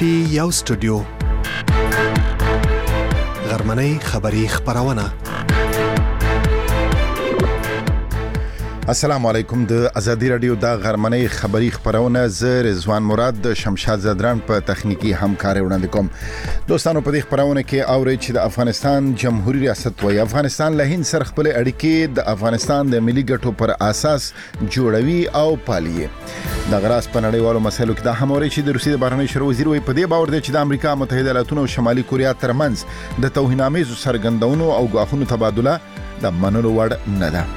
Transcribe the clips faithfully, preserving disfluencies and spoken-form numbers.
پی یو سټوډیو غرمنۍ خبری خبرونه. السلام علیکم. د ازادي رادیو د غرمنۍ خبری خبرونه ز رضوان مراد د شمشاد زدران په تخنیکی همکاري وړاندې کوم. دوستانو په دې خبرونه کې اوري چې د افغانستان جمهوریت ریاست وایي افغانستان له هند سره خپل اړیکې د افغانستان د ملي ګټو پر اساس جوړوي او پالي. د غراس په نړیوالو مسایلو کې د هموري چې د روسیې د بهرنی شرو وزیر وایي په دې باور دی چې د امریکا متحده ایالاتونو او شمالي کوریا ترمنځ د توهینامیزو سرګندونو او غواخونو تبادله د منلو وړ نه ده.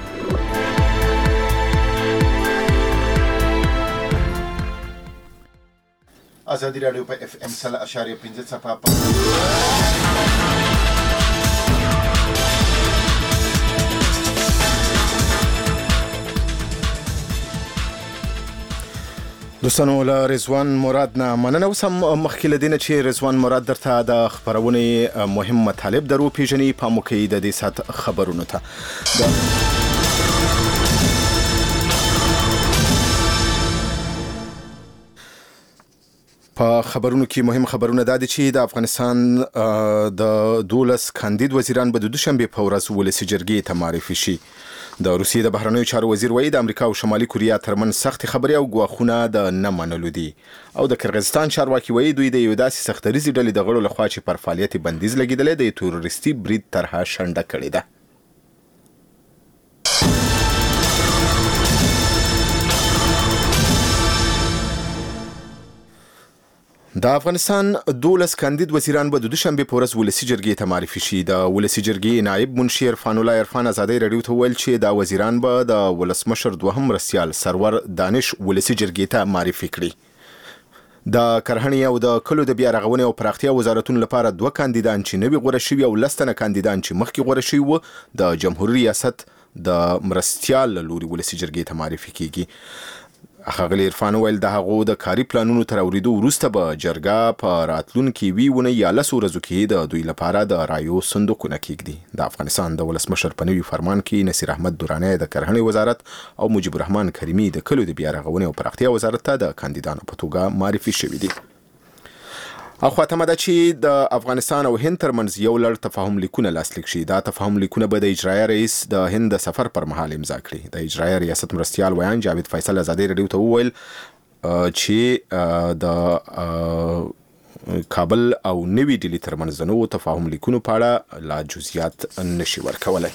ازادي رادیو په اف ام سل اشاریه پنځه صفحه په دوستانو له رضوان مراد نه مننه. وسم مخکې لدینه چې رضوان مراد درته د خبرونه مهم مطالب درو پیژني په موکې د دې سات خبرونه ته په خبرونو کې مهم خبرونه دا دي چې د افغانستان د دولس کاندید وزیران به د دوشنبه په ورځ ولسی جرګې ته معرفي شي. د روسیې د بهرنیو چارو وزیر وایي د امریکا او شمالي کوریا ترمنځ سخت خبرې او غواخونه د نه منلو دي. او د کرغستان چارواکي وایي دوی د یو داسې سختریزي ډلې د غړو لخوا چې پر فعالیت بندیز لګیدلې د تروریستي برید طرحه شنډه کړې ده. د افغانستان دولس کاندید وزیران به د دوشنبه په ورځ ولسی جرګې ته معرفي شي. د ولسی جرګې نائب منشي عرفان الله عرفان ازادي رادیو ته ویل چې دا وزیران به د ولسمشر دوهم رسیال سرور دانش ولسی جرګې ته معرفي کړي. د کرهنې او د کلو د بیا رغونې او پراختیا وزارتونو لپاره دوه کاندیدان چې نوي غوړه شوي او لستنه کاندیدان چې مخکې غوړه شوي وو د جمهوریت ریاست د مرستیال لوري ولسی جرګې ته معرفي کیږي. اخغلی عرفان ویل د هغو د کاری پلانونو تر اوریدو وروسته به جرګه په راتلونکي وی ونه یا لس ورځو کې د دوی لپاره د رایو صندوقونه کېږدي. د افغانستان د ولسمشر په نوي فرمان کې نصیر احمد درانی د کرهنې وزارت او مجيب الرحمن کریمي د کلو د بیا رغونې او پراختیا وزارت ته د کاندیدانو په توګه معرفي شوي دي. اخو اتمه ده چې د افغانستان او هند ترمنځ یو لړ تفاهم لیکونه لاسلیک شي. دا تفاهم لیکونه به د اجرایي رئیس د هند د سفر پر مهال امضا کړي. د اجرایي ریاست مرستیال ویان جاوید فیصل ازادي رادیو ته وویل چې د کابل او نوي ډیلی ترمنځ د نوو تفاهم لیکونو په اړه لا جزئیات نشي ورکولای.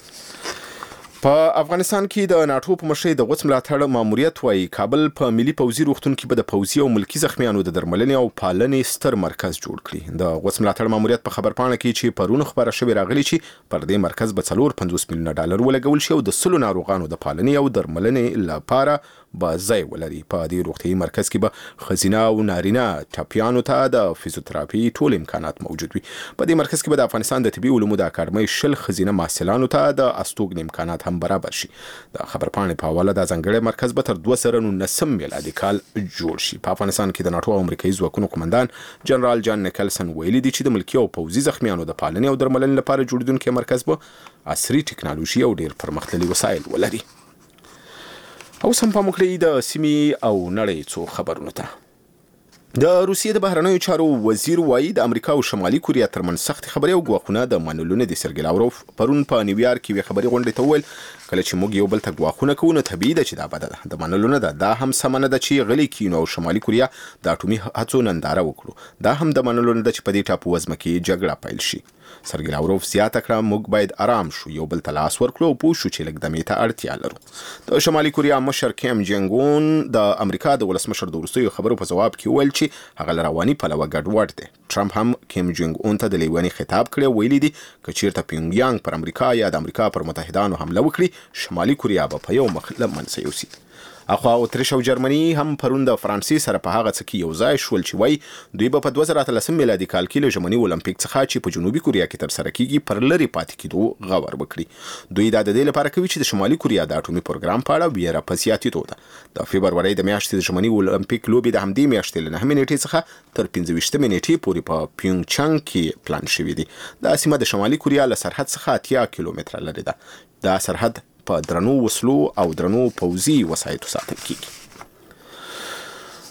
په افغانستان کې د ناټو په مشرۍ د غوڅ ملاتړ ماموریت وایي کابل په ملي پوځي روغتون کې به د پوځي او ملکی زخمیانو د درملنې او پالنې ستر مرکز جوړ کړي. د غوڅ ملاتړ ماموریت په خبرپاڼه کې چې پرونه خبره شوې راغلي چې پر دې مرکز به څلور پنځوس میلیونه ډالر ولګول شي او د سلو ناروغانو د پالنې او درملنې لپاره به ځای ولري. په دې روغتي مرکز کې به خزینه او نارینه ټاپیانو ته د فزیوتراپي ټول امکانات موجود وي. په دې مرکز کې به د افغانستان د طبي علومو د اکاډمۍ شل خزینه محصلانو ته د استوګن امکانات هم برابر شي. د خبرپاڼې په حواله د ځنګړې مرکز به تر دوه زره نولسم میلادي کال جوړ شي. په افغانستان کې د ناټو او امریکایي ځواکونو قومندان جنرال جان نیکلسن ویلي دی چې د ملکی او پوځي زخمیانو د پالنې او درملنې لپاره جوړیدونکي مرکز به عصري ټکنالوژي او ډیر پرمختللي وسایل ولري. او سم په مخکې د سیمې او نړۍ څو خبرونه ته. د روسیې د بهرنیو چارو وزیر وایي د امریکا او شمالي کوریا ترمنځ سخت خبرې او غواخونه د منلو نه دي. سرګی لاوروف پرون په نیویارک کې خبري غونډې ته وویل کله چې موږ یو بل ته غواخونه کوو نو طبیعي ده چې دا بده ده. د منلو نه ده. دا هم سمه نه ده چې غلي کینو او شمالي کوریا د اټومي هڅو ننداره وکړو. دا هم د منلو نه ده چې په دې ټاپو وزمه کې جګړه پیل شي. سرګی لاوروف زیاته کړه موږ باید آرام شو یو بل ته لاس ورکړو او پوه شو چې لږ دمې ته اړتیا لرو. د شمالي کوریا مشر کیم جنګ اون د امریکا د ولسمشر د وروستیو خبرو په ځواب کې وویل چې هغه رواني پلوه ګډوډ دی. ټرمپ هم کیم جنګ اون ته د لیواني خطاب کړی ویلي دی که چیرته پیونګ یانګ پر امریکا یا د امریکا پر متحدانو حمله وکړي شمالي کوریا به په یو مخ له منځه یوسي. اخو اتریش او جرمني هم پرون د فرانسې سره په هغه څه کې یو ځای شول چې وای دوی به په دوه زره اتلسم میلادي کال کې له ژمني اولمپیک څخه چې په جنوبي کوریا کې تر سره کیږي پر لری پاتې کېدو غور وکړي. دوی دا د دې لپاره کوي چې د شمالي کوریا د اټومي پروګرام په اړه ویره په زیاتېدو ده. د فبرورۍ د میاشتې د ژمني اولمپیک لوبې د همدې میاشتې له نهمې نیټې څخه تر پنځه ویشتمې نیټې پورې په پیونګ چانګ کې پلان شوی دی. دا سیمه د شمالي کوریا له سرحد څخه اتیا کیلومتره لري ده. دا سرحد په درنو وسلو او درنو پوځي وسایطو ساتل کیږي.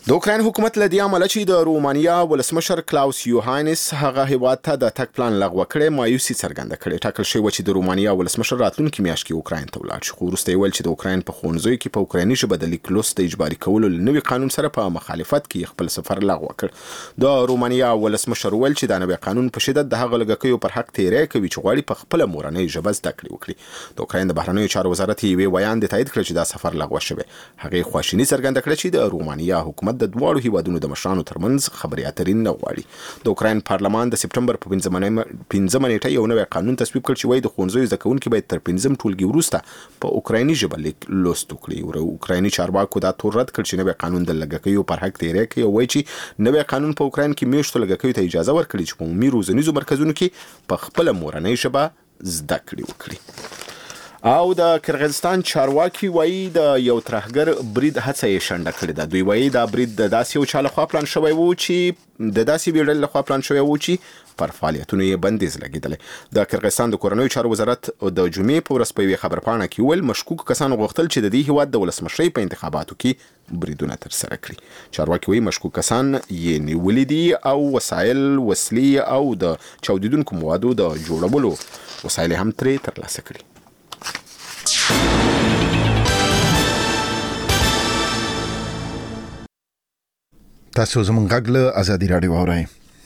د اوکراین حکومت له دې امله چې د رومانیا ولسمشر کلاوس یوهانس هغه هیواد ته د تګ پلان لغوه کړی مایوسي څرګنده کړې. ټاکل شوی و چې د رومانیا ولسمشر راتلونکي میاشت کې اوکراین ته ولاړ شي، خو وروسته یې ویل چې د اوکراین په ښوونځیو کې په اوکرایني ژبه د لیک لوست د اجباري کولو له نوي قانون سره په مخالفت کې خپل سفر لغوه کړ. د رومانیا ولسمشر ویل چې دا نوی قانون په شدت د هغه لږکیو پر حق تیری کوي چې غواړي په خپله مورنۍ ژبه زده کړې وکړي. د اوکراین د بهرنیو چارو وزارت یې ویان د تایید کړ چې دا سفر لغوه شوی. هغې خواشیني څرګنده کړه چې د رومانیا حکومت د دواړو هیوادونو د مشرانو ترمنځ خبرې اترې نه غواړي. د اوکراین پارلمان د سپټمبر په پنځمه نیټه یو نوی قانون تصویب کړ چې وایي د ښوونځیو زده کوونکي باید تر پنځم ټولګي وروسته په اوکرایني ژبه لیک لوست وکړي. اوکرایني چارواکو دا تور رد کړ چې نوی قانون د لږکیو پر حق تیری کوي او وایي چې نوی قانون په اوکراین کې میشتو لږکیو ته اجازه ورکړي چې په عمومي روزنیزو مرکزونو کې په خپله مورنۍ ژبه زده کړې وکړي. او د کرغیزستان چارواکي وایي د یو ترهګر برید هڅه یې شنډه کړې ده. دوی وایي دا برید د داسې یو چا لخوا پلان شوی و چې د داسې یوې ډلې لخوا پلان شوی و چې پر فعالیتونو یې بندیز لګېدلی. د کرغیزستان د کورنیو چارو وزارت د جمعې په ورځ په یوې خبرپاڼه کې ویل مشکوک کسانو غوښتل چې د دې هیواد د ولسمشرۍ په انتخاباتو کې بریدونه ترسره کړي. چارواکي وایي مشکوک کسان یې نیولي دي او وسایل، وسلې او د چاودیدونکو موادو د جوړولو وسایل هم ترې ترلاسه کړي. تاسو زموږ غږ له ازادي راډیو اورئ.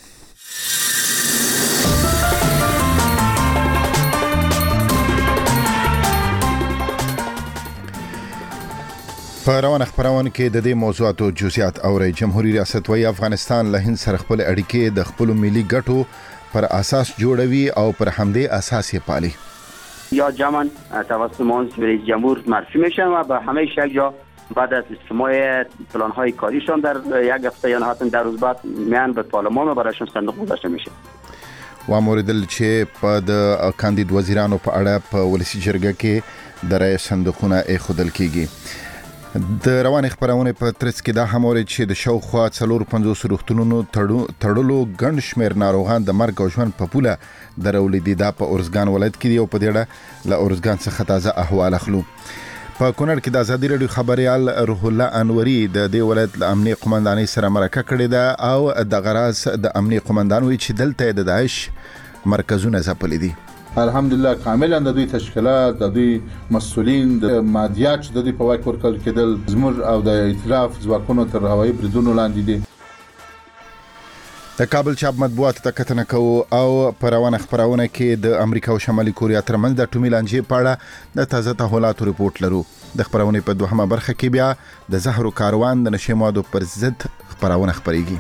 په روانه خبرونه کې د دې موضوعاتو جزئیات اورئ. جمهوریت ریاست وايي افغانستان له هند سره خپل اړیکې د خپل ملي ګټو پر اساس جوړوي او پر همدې اساس یې پالي. یا جمعاً توسط معاون رئیس جمهور معرفی میشن و به همه شکل بعد از استماع پلان‌های کاریشان در یک هفته یا حتی در روز بعد میان به پارلمان و برایشان صندوق گذاشته میشه. و موردل چې په د کاندید وزیرانو په اړه په ولسی جرګه کې د رای صندوقونه ایښودل کیږي. د روان خبرونه په ترڅ کې دا هم اوري چې د شاوخوا څلور پنځوس روغتونونو تړلو ګڼ شمېر ناروغان د مرګ او ژوند په پوله درولې دي. دا په اورزګان ولایت کې دی او په دې اړه له اورزګان څخه تازه احوال اخلو. په کونړ کې د ازادي راډیو خبريال روح الله انوري د دې ولایت د امنیه قومندانۍ سره مرکه کړې ده او د غراز د امنیه قومندان وی چې دلته د داعش مرکزونه ځپلي دي. الحمدلله کاملا د دوی تشکیلات، د دوی مسؤلین، د مادیات د دوی په واک ورکړل کېدل زموږ او د ائتلاف ځواکونو تر هوایي بریدونو لاندې دي. د کابل چاپ مطبوعات ته کتنه کوو او په روانه خبرونه کې د امریکا او شمالي کوریا ترمنځ د اټومي لانجې په اړه د تازه تحولاتو ریپورت لرو. د خبرونه په دوهمه برخه کې بیا د زهرو کاروان د نشي موادو پر ضد خبرونه خبريږي.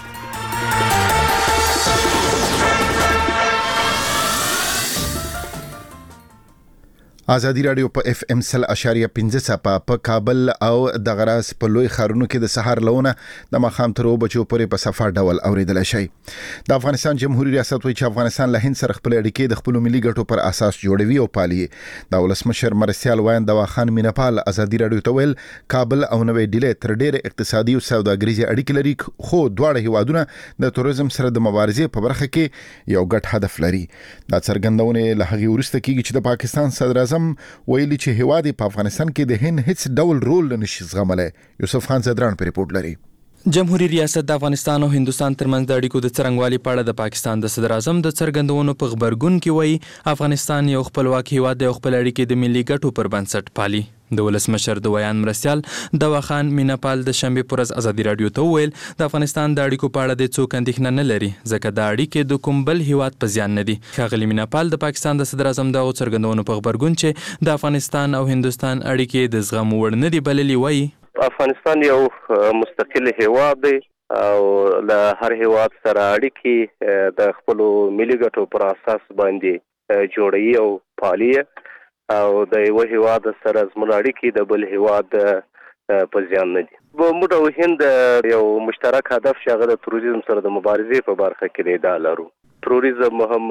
ازادي راډیو په اف ام سل اشاریه پنځه صفه په کابل او د غراس په لوی خارونو کې د سحر لونه د مخام تر بچو پورې په صفه ډول اوریدل شي. د افغانستان جمهوریت ریاست وایي چې افغانستان له هند سره خپل اړیکې د خپل ملي ګټو پر اساس جوړوي او پالي. د ولسمشر مرسیال وایند د واخان مینپال ازادي راډیو ته ویل کابل او نوې ډیلې تر ډېر اقتصادي او سوداګریزي اړیکې لري، خو دواړه هیوادونه د توریزم سره د مبارزې په برخه کې یو ګډ هدف لري. دا څرګندونه له هغه ورسته کیږي چې د پاکستان صدر اعظم ویلي چې هیواد په افغانستان کې د هند هیڅ ډول رول نشي زغملای. یوسف خان زدران په ریپورت لري. جمهوریت ریاست د افغانستان او هندستان ترمنځ د اړیکو د څرنګوالي په اړه د پاکستان د صدر اعظم د څرګندونو په خبرګون کې وایي افغانستان یو خپلواک هیواد دی او خپل اړیکې د ملي ګټو پر بنسټ پالي. د ولسمشر د ویان مرسیال د واخان مینپال د شنبه پر ورځ ازادي راډیو ته ویل د افغانستان د اړیکو په اړه د څوک اندېښنه نه لري ځکه د اړیکې د کوم بل هیواد په زیان نه دي. ښاغلي مینپال د پاکستان د صدر اعظم د څرګندونو په خبرګون چې د افغانستان او هندستان اړیکې د زغم وړ نه دي بللي وایي افغانستان یو مستقل هیواد دی او له هر هیواد سره اړیکې د خپل ملي ګټو پر اساس باندې جوړوي او پالي او د یو هیواد سره زموږ اړیکې د بل هیواد په زیان نه دي. موږ او هند یو مشترک هدف شغله د تروریزم سره د مبارزې په برخه کې دی لرو. تروریزم هم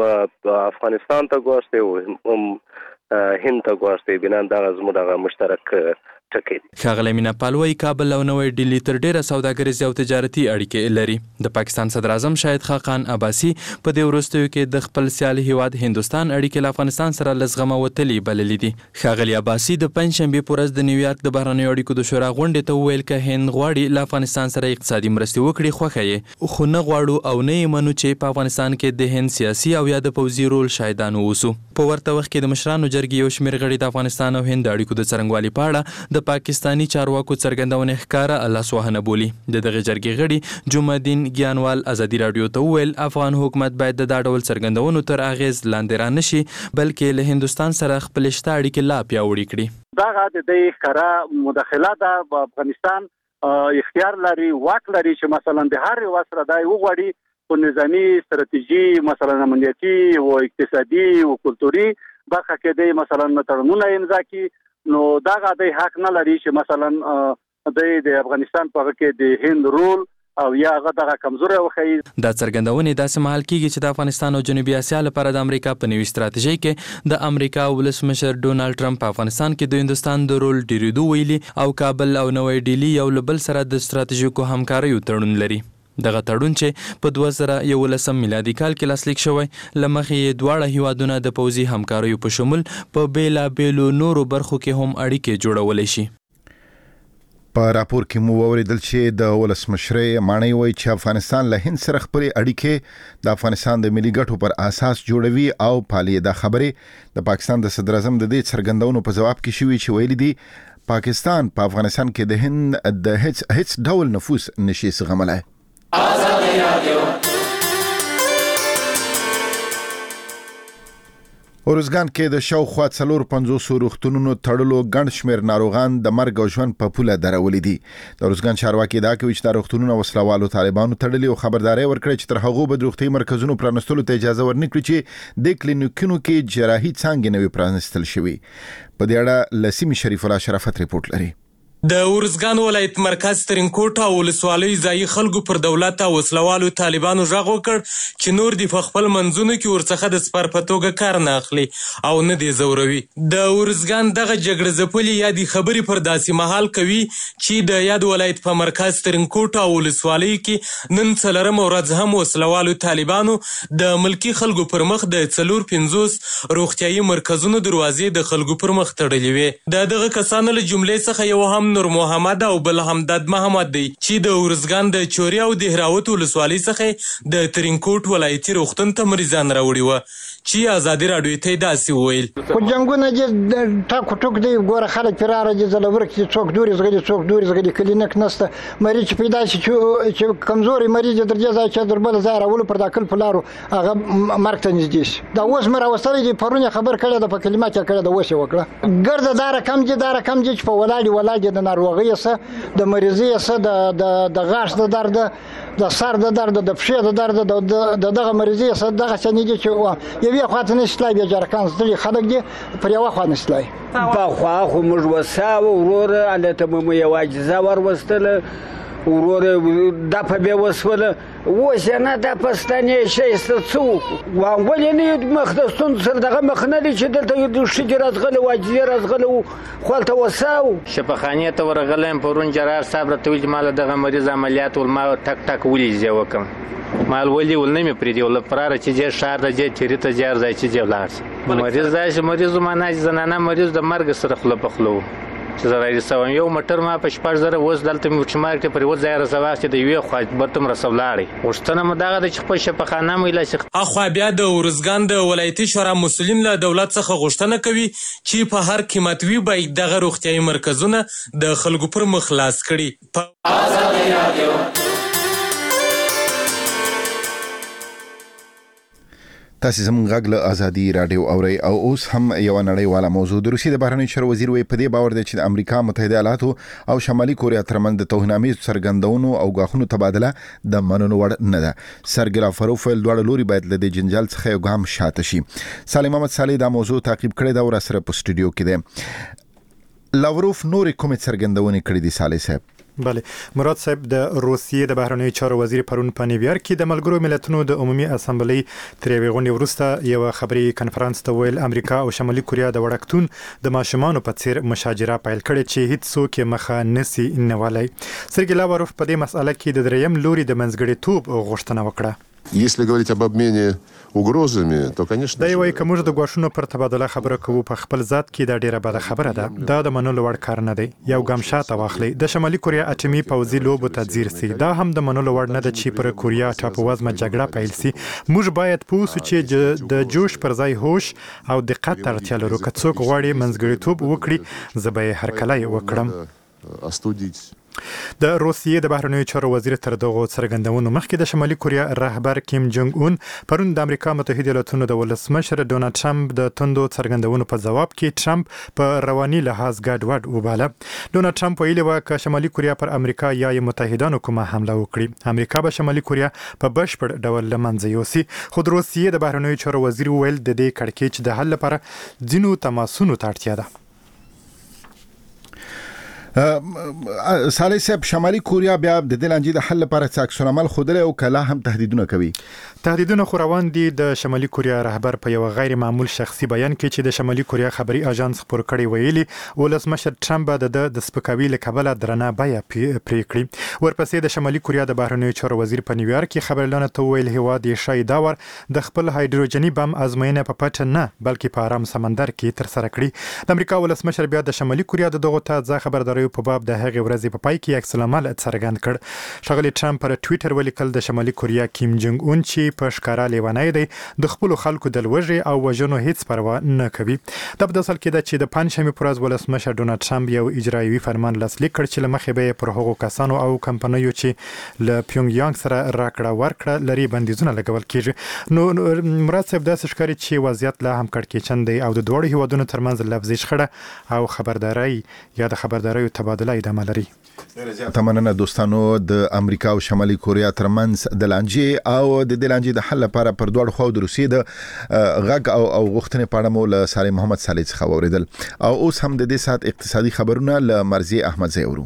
افغانستان ته ګوښته او هم هند ته ګوښته بنان د زموږ مشترک ټکی دی. ښاغلی مینا پالوی کابل او نوې ډیلي تر ډیره سوداګریزې او تجارتي اړیکې لري. د پاکستان صدر اعظم شاهد خاقان عباسي په دې وروستیو کې د خپل سیال هیواد هندوستان اړیکې له افغانستان سره له زغمه وتلې بللې دي. ښاغلی عباسي د پنجشنبې په ورځ د نیویارک د بهرنیو اړیکو د شورا غونډې ته وویل که هند غواړي له افغانستان سره اقتصادي مرستې وکړي خوښه یې، خو نه غواړو او نه یې منو چې په افغانستان کې د هند سیاسي او یا د پوځي رول شاهدان واوسو. په ورته وخت کې د مشرانو جرګې یو شمېر غړي د افغانستان او هند اړیکو د څرنګوالي په اړه د پاکستاني چارواکو څرګندونې ښکاره لاسوهنه بولي. د دغه جرګې غړي جمعه الدین ګیانوال ازادي راډیو ته وویل افغان حکومت باید د دا ډول څرګندونو تر اغیز لاندې را نشي، بلکې له هندوستان سره خپل شته اړیکې لا پیاوړې کړي. دغه د دې ښکاره مداخله ده په افغانستان اختیار لري، واک لري چې مثلا د هر یو سره دای وغوړي په نظامی ستراتیژي مثلا امنیتي او اقتصادي او کلتوري برخه کې د مثلا تړونونه امضا کړي، نو دغه د حق نه لري چې مثلا د افغانستان په کې د هند رول او یا هغه دغه کمزوري وخی. دا څرګندونې داسې مهال کېږي چې د افغانستان او جنوبي اسیا لپاره د امریکا په نوي ستراتیژۍ کې د امریکا ولسمشر ډونالد ټرمپ په افغانستان کې د هندوستان د رول ډیریدو ویلي او کابل او نوې ډیلي یو له بل سره د ستراتیژیکو همکاریو تړون لري. دغه تړون چې په دوه زره یولسم میلادي کال کې لاسلیک شوی له مخې یې دواړه هیوادونه د پوځي همکاریو په شمول په بیلابیلو نورو برخو کې هم اړیکې جوړولی شي. په راپور کې مو ووریدل چې د ولسمشرۍ ماڼۍ وایي چې افغانستان له هند سره خپلې اړیکې د افغانستان د ملي ګټو پر اساس جوړوي او پالي. دا خبرې د پاکستان د صدر اعظم د دې څرګندونو په جواب کې شوي چې ویلي دي پاکستان په افغانستان کې د هند د هیڅ هیڅ ډول نفوذ نشي زغملای. آزادي رادیو اورزګان کې د شاوخوا څلور پنځوس روغتونونو تړلو ګڼ شمېر ناروغان د مرګ او ژوند په پوله درولي دي. د اورزګان چارواکي دا کوي چې د روغتونونو وسلوالو طالبانو تړلي او خبرداري ورکړي چې تر هغه به د روغتي مرکزونو پرانستلو ته اجازه ورنکړي چې د کلینیکونو کې جراحي څانګې نوي پرانستل شوي. په دې اړه لسیم شریف الله شرافت ریپورت لري. د اورزګان ولایت مرکز ترینکوټ او ولسوالۍ ځایي خلکو پر دولت او وسلوالو طالبانو غږ وکړ چې نور د خپل منځونو کې ورڅخه د سپر په توګه کار نه اخلي او نه دی زوروي. د اورزګان دغه جګړه ځپلي یا د خبرې پر داسې مهال کوي چې د یاد ولایت په مرکز ترینکوټ او ولسوالۍ کې نن څلورم ورځ هم وسلوالو طالبانو د ملکی خلکو پر مخ د څلور پنځوس روغتیايي مرکزونو دروازې د خلکو پر مخ تړلې وې. د دغه کسانو له جملې څخه یو هم نور محمد او بل همداد محمد دی چې د اورزګان د چوري او دهراوت ولسوالۍ څخه د ترینکوټ ولایتي روغتون ته مریضان راوړي و چې ازادي راډیو ته داسې وویل. خو جنګونه دي ټاکو ټوک دی ګوره خلک فرار دي زلورک چې څوک دوري زغلي څوک دوري زغلي کلینیک نسته مریض چې پیدا شي چې کمزوري مریض درجه ځای چې دربل ځای راول پر داخل پلارو هغه مرګ ته نږدې شي. دا اوس مر اوسره دي پرونه خبر کړه د په کلمه کې کړه د وشه وکړه ګرځه دار کم دي دار کم دي چې په ولاړی ولاړ د ناروغي سره د مریضي سره د د غاښ د درد د سر د درد د پښې د درد د دغه مریضي سره دغه څه دي چې یوې خواته نشلای بیا جرکان ستړي خلک دي پر یوه خوا نشلای په خوا خو موږ وساو ورور الته مو یو اجزا ور وستله ورور د په به وسوله وسنه د پستانې شي څو وانګولې نه مخدستون سره دغه مخنلي چې دلته د شجر ازغله واجزه ازغله خپلته وساو شفاخانه ته ورغلم پرون جرار صاحب راتویل مال دغه مریض عملیات ول ما ټک ټک ولې زه وکم مال ولې ول نه مې پرې دی ول فراره چې جې شهر د جې چریته جار ځای چې جې ولار مریض ځای مریض ما نه زنانه مریض د مرګ سره خپل پخلو چې زه راځم یو موټر ما په شپږ زره وز دلته مې چې مارکټ پر وځ ځای راځه چې د یوې خوا برتم رسولاري وشتنه مداغه د خپل شفاخانه مې لا شخ اخو بیا د اورزګان د ولایتي شورا مسولین له دولت څخه غوښتنه کوي چې په هر قیمت وی باید دغه روغتیايي مرکزونه د خلکو پر مخ خلاص کړي. آزادي رادیو تاسو زموږ غږ له ازادي رادیو اوري او اوس هم یو نړیواله موضوع د روسیې د بهرنیو چارو وزیر وی په دې باور دی چې د امریکا متحده ایالاتو او شمالي کوریا ترمنځ د توهینامیز څرګندونو او غاښونو تبادله د منلو وړ نه ده. سرګي لاروف ول دوړ لوري باید له دې جنجال څخه یو ګام شاته شي. سالم محمد صالح دا موضوع تعقیب کړی دا ور سره په سټوډیو کې دی. لاروف نور کوم څرګندونې کړې دي صالح صاحب؟ بله. مراد صاحب د روسیې د بهرنیو چارو وزیر پرون په نیویارک کې د ملګرو ملتونو د عمومي اسامبلې تر یوې غونډې وروسته یو خبري کنفرانس ته ویل امریکا او شمالي کوریا د وړکتون د ماشومانو په څیر مشاجره پیل کړې چې هیڅ څوک یې مخه نسی نیولای. سرګی لاوروف په دې مسأله کې د دریم لوري د منځګړیتوب غوښتنه وکړه. Если говорить об обмене угрозами, то, конечно... دا یو کومه د غواښونو پر تبادله خبره کوو په خپل ذات کې دا ډیره بده خبره ده. دا د منلو وړ کار نه دی. یو ګام شاته واخلي. د شمالي کوریا اټومي پوځي لوبو ته ځیر سي. دا هم د منلو وړ نه ده چې پر کوریا ټاپووزمه جګړه پیل سي. موږ باید پوه شو چې د جوش پر ځای هوش او دقت ته اړتیا لرو. که څوک غواړي منځګړیتوب وکړي زه به یې هرکلی وکړم. استودیć د روسیې د بهرنیو چارو وزیر تر دغه څرګندونو مخکې د شمالي کوریا رهبر کیم جونګ اون پرون د امریکا متحده ایالاتونو د ولسمشر ډونالد ټرمپ د توندو څرګندونو په جواب کې ټرمپ په رواني لحاظ ګډوډ وباله. ډونالد ټرمپ ویلي و چې شمالي کوریا پر امریکا یا متحدانو کومه حمله وکړي امریکا به شمالي کوریا په بشپړ ډول لمنځه یوسي. خو د روسیې د بهرنیو چارو وزیر ویل د دې کړکېچ د حل لپاره ځینو تماسونو ته اړتیا ده. صالح صاحب شمالي کوریا بیا د دې لانجې د حل لپاره څه عکس العمل ښودلی او کله هم تهدیدونه کوي. تهدیدونه خو روان دي. د شمالي کوریا رهبر په یو غیر معمول شخصي بیان کې چې د شمالي کوریا خبري اژانس خبر کړی ویلي ولسمشر ټرمپ د د سپکاوي له کبله درنه بیا پرې کړی. ورپسې د شمالي کوریا د بهرنیو چارو وزیر په نیویارک کې خبرلانه ته ویل هیواد یې شای داور د خپل هایدروجني بم ازموینه په پټه نه بلکې په آرام سمندر کې تر سره کړی. د امریکا ولسمشر بیا د شمالي کوریا د دغه تازه خبرداري په باب د هغې ورځې په پای کې عکس العمل څرګند کړ. ښاغلي ټرمپ پر ټویټر ولیکل د شمالي کوریا کیم جونګ اون چې په ښکارا لیونی دی د خپل خلکو د لوږې او وژنو هیڅ پروا نه کوي. دا په اصل کې ده چې د پنځشنبې پر ورځ ولسمشر ډونالد ټرمپ یو اجرایوي فرمان لاسلیک کړ چې له مخې به پر هغو کسانو او کمپنیو چې له پیونګ یانګ سره راکړه ورکړه لري بندیزونه لګول کیږي. نو مراد صاحب داسې ښکاري چې وضعیت لا هم کړکېچن دی او د دواړو هیوادونو ترمنځ لفظي شخړه او خبرداري یا د خبرداریو تبادله ادامه لري. تمننه دوستانو د امریکا او شمالي کوریا ترمنځ د لانجې او د دې لانجې د حل لپاره پر دوړ خو د روسیې د غږ او او غوښتنې په اړه مو له صالح محمد صالح څخه اوریدل او اوس هم د دې سات اقتصادي خبرونه له مرزي احمد زیورو.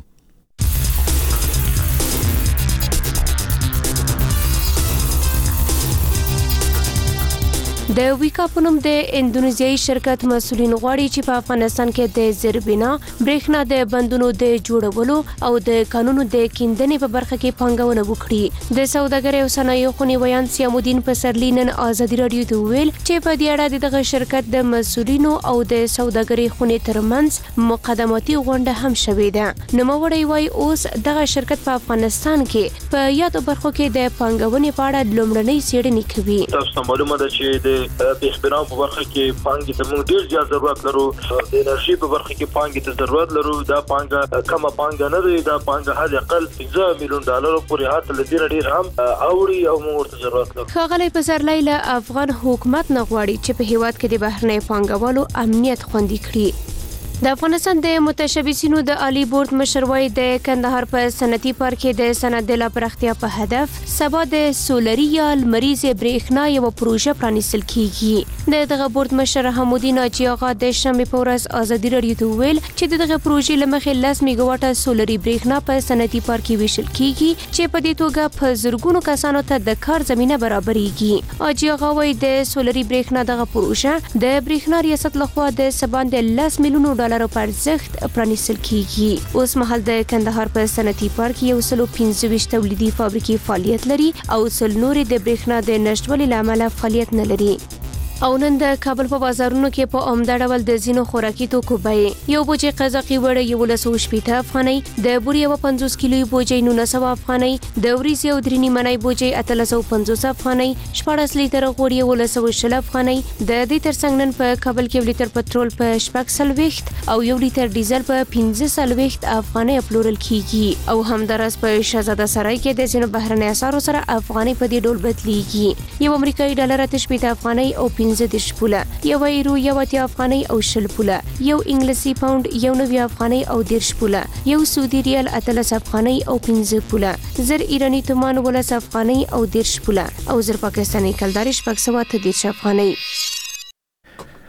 د ویکا پنوم د اندونیزیایي شرکت مسولین غواړي چې په افغانستان کې د زیربنا برېښنا د بندونو د جوړولو او د قانونو د کیندنې په برخه کې پانګونه وکړي. د سوداګرۍ او صنایعو خونې ویان سیامودین پسرلی نن ازادي رادیو ته ویل چې په دې اړه دغه شرکت د مسولینو او د سوداګرۍ خونې ترمنځ مقدماتي غونډه هم شوې ده. نوموړی وایي اوس دغه شرکت په افغانستان کې په یادو برخو کې د پانګونې په اړه لومړنۍ څېړنې کوي. تاسو ته معلومه ده چې د بهبنا په برخه کې پانګې ته موږ ډیر زیات ضرورت لرو. د انرژي په برخه کې پانګې ته ضرورت لرو. دا پانګه کمه پانګه نه دی. دا پانګه حد اقل پنځه میلیون ډالر پورې هاته لدی ډیر هم اوړي او موږ ورته ضرورت لرو. ښاغلی پسرلی له افغان حکومت نه غواړي چې په هیواد کې د بهرنۍ پانګوالو امنیت خوندي کړي. د افغانستان د متشبثینو د عالی بورډ مشر وایي د کندهار په صنعتي پارک کې د صنعت د لا پراختیا په هدف سبا د سولري یا لمریزې برېښنا یوه پروژه پرانیستل کیږي. د دغه بورډ مشر حمودین حاجي آغا د شنبې په ورځ ازادي رادیو ته ویل چې د دغه پروژې له مخې لس میګاواټه سولري برېښنا په صنعتي پارک کې ویشل کیږي چې په دې توګه په زرګونو کسانو ته د کار زمینه برابرېږي. حاجي آغا وایي د سولري برېښنا دغه پروژه د برېښنا ریاست لخوا د سباند لس میلیونو ډالرو په ارزښت پرانیستل کیږي. اوس مهال د کندهار په صنعتي پارک یو سلو پنځه ویشت تولیدي فابریکې فعالیت لري او سل نورې د برېښنا د نشتوالي له امله فعالیت نه لري. او نن د کابل په بازارونو کې په عمده ډول د ځینو خوراکي توکو بیې یو بوجۍ قزاقي وړه یولس سوه شپېته افغانۍ، د بورې یوه پنځوس کیلوي بوجۍ نولس سوه افغانۍ، د وریځې یو درې نیمنۍ بوجۍ اتلس سوه پنځوس افغانۍ، شپاړس لیتره غوړ یولس سوه شل افغانۍ. د دې ترڅنګ نن په کابل کې یو لیتر پټرول په شپږ څلوېښت او یو لیتر ډیزل په پنځه څلوېښت افغانۍ پلورل کیږي. او همداراز په شهزاده سرای کې د ځینو بهرنۍ اسعارو سره افغانۍ په دې ډول بدلیږي. یو امریکایي ډالر اته شپېته افغانۍ او پنځه دېرش پوله، یو ایرو یو اتیا افغانۍ او شل پوله، یو انګلیسي پاوند یو نوي افغانۍ او دېرش پوله، یو سعودي ریال اتلس افغانۍ او پنځه پوله، زر ایراني تومان ولس افغانۍ او دېرش پوله او زر پاکستاني کلداري شپږ سوه اته دېرش افغانۍ.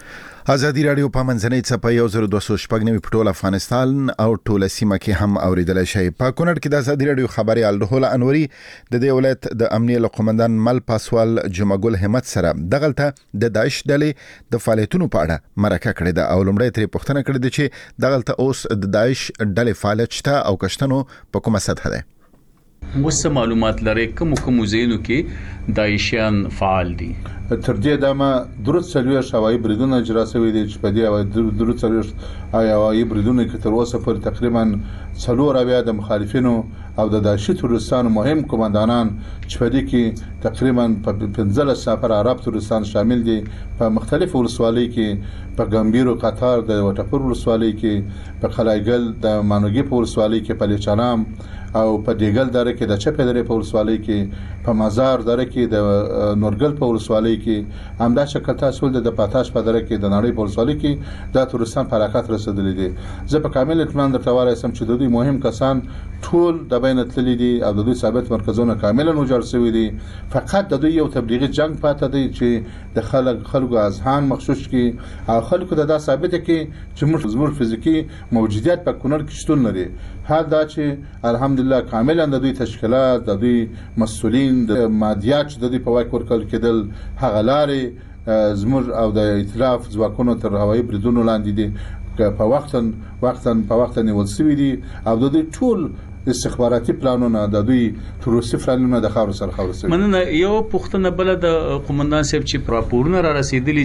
ازادي رادیو په منځنۍ څپه یو زر دوه سوه شپږ نوي په ټول افغانستان او ټوله سیمه کې هم اوریدلی شئ. په کونړ کې د ازادي رادیو خبريال روح انوري د دې ولایت د امنیه له قومندان مل پاسوال جمعګل همت سره دغلته د داعش ډلې د فعالیتونو په اړه مرکه کړې ده او لومړی ترې پوښتنه کړې ده چې دغلته اوس د داعش ډلې فعالیت شته او کشتنو په کومه سطح ده. وسه معلومات لري کوم کوم ځایونو کې داعشیان فعال دي؟ تر دې دمه درود سلوي شوای بریدونه اجرا شوی دي چې په دې درود سلوي هوایي بریدونه کې تر اوسه پر تقریبا څلور اویا د مخالفینو او د داعش تروریستانو مهم کمانډانان چې په دې کې تقریبا په پنځلس سفر عرب تروریستان شامل دي په مختلفو ولسوالۍ کې په ګمبيرو قطار د وټپور ولسوالۍ کې په خلایګل د مانوګي په ولسوالۍ کې په لچانام او په دیګل دره کې د چپې درې په ولسوالۍ کې په مزار دره کې د نورګل په ولسوالۍ کې همدا شکل تاسو د پاتاش په دره کې د نړۍ په ولسوالۍ کې د تورستان په حرکت رسیدلې دي. زه په کامل اطمینان درته وایم چې د دوی مهم کسان ټول د بین تللی دي او د دوی ثابت مرکزونه کاملا وجړ شوی دي. فقط د دوی یو تبلیغي جنگ پاتې دی چې د خلک خلکو اذهان مخشوش کی او خلکو د دا ثابت کی چې موږ زموږ فزیکی موجودیت په کونړ کې شتون لري. حال دا چې الحمدلله کاملا د دوی تشکیلات د دوی مسؤلین د مادیات د دوی په واک ورکول کېدل هغه لارې زموږ او د ائتلاف ځواکونو تر هوایي بریدونو لاندې دي په وختن وختن په وخت نیول شوی دي او د دوی ټول استخباراتي پلانونه د دوی تروریستي پلانونه د خاور سره خاور سره مننه. یو پښتنه بل د قومندان صاحب چې راپورونه را رسیدلی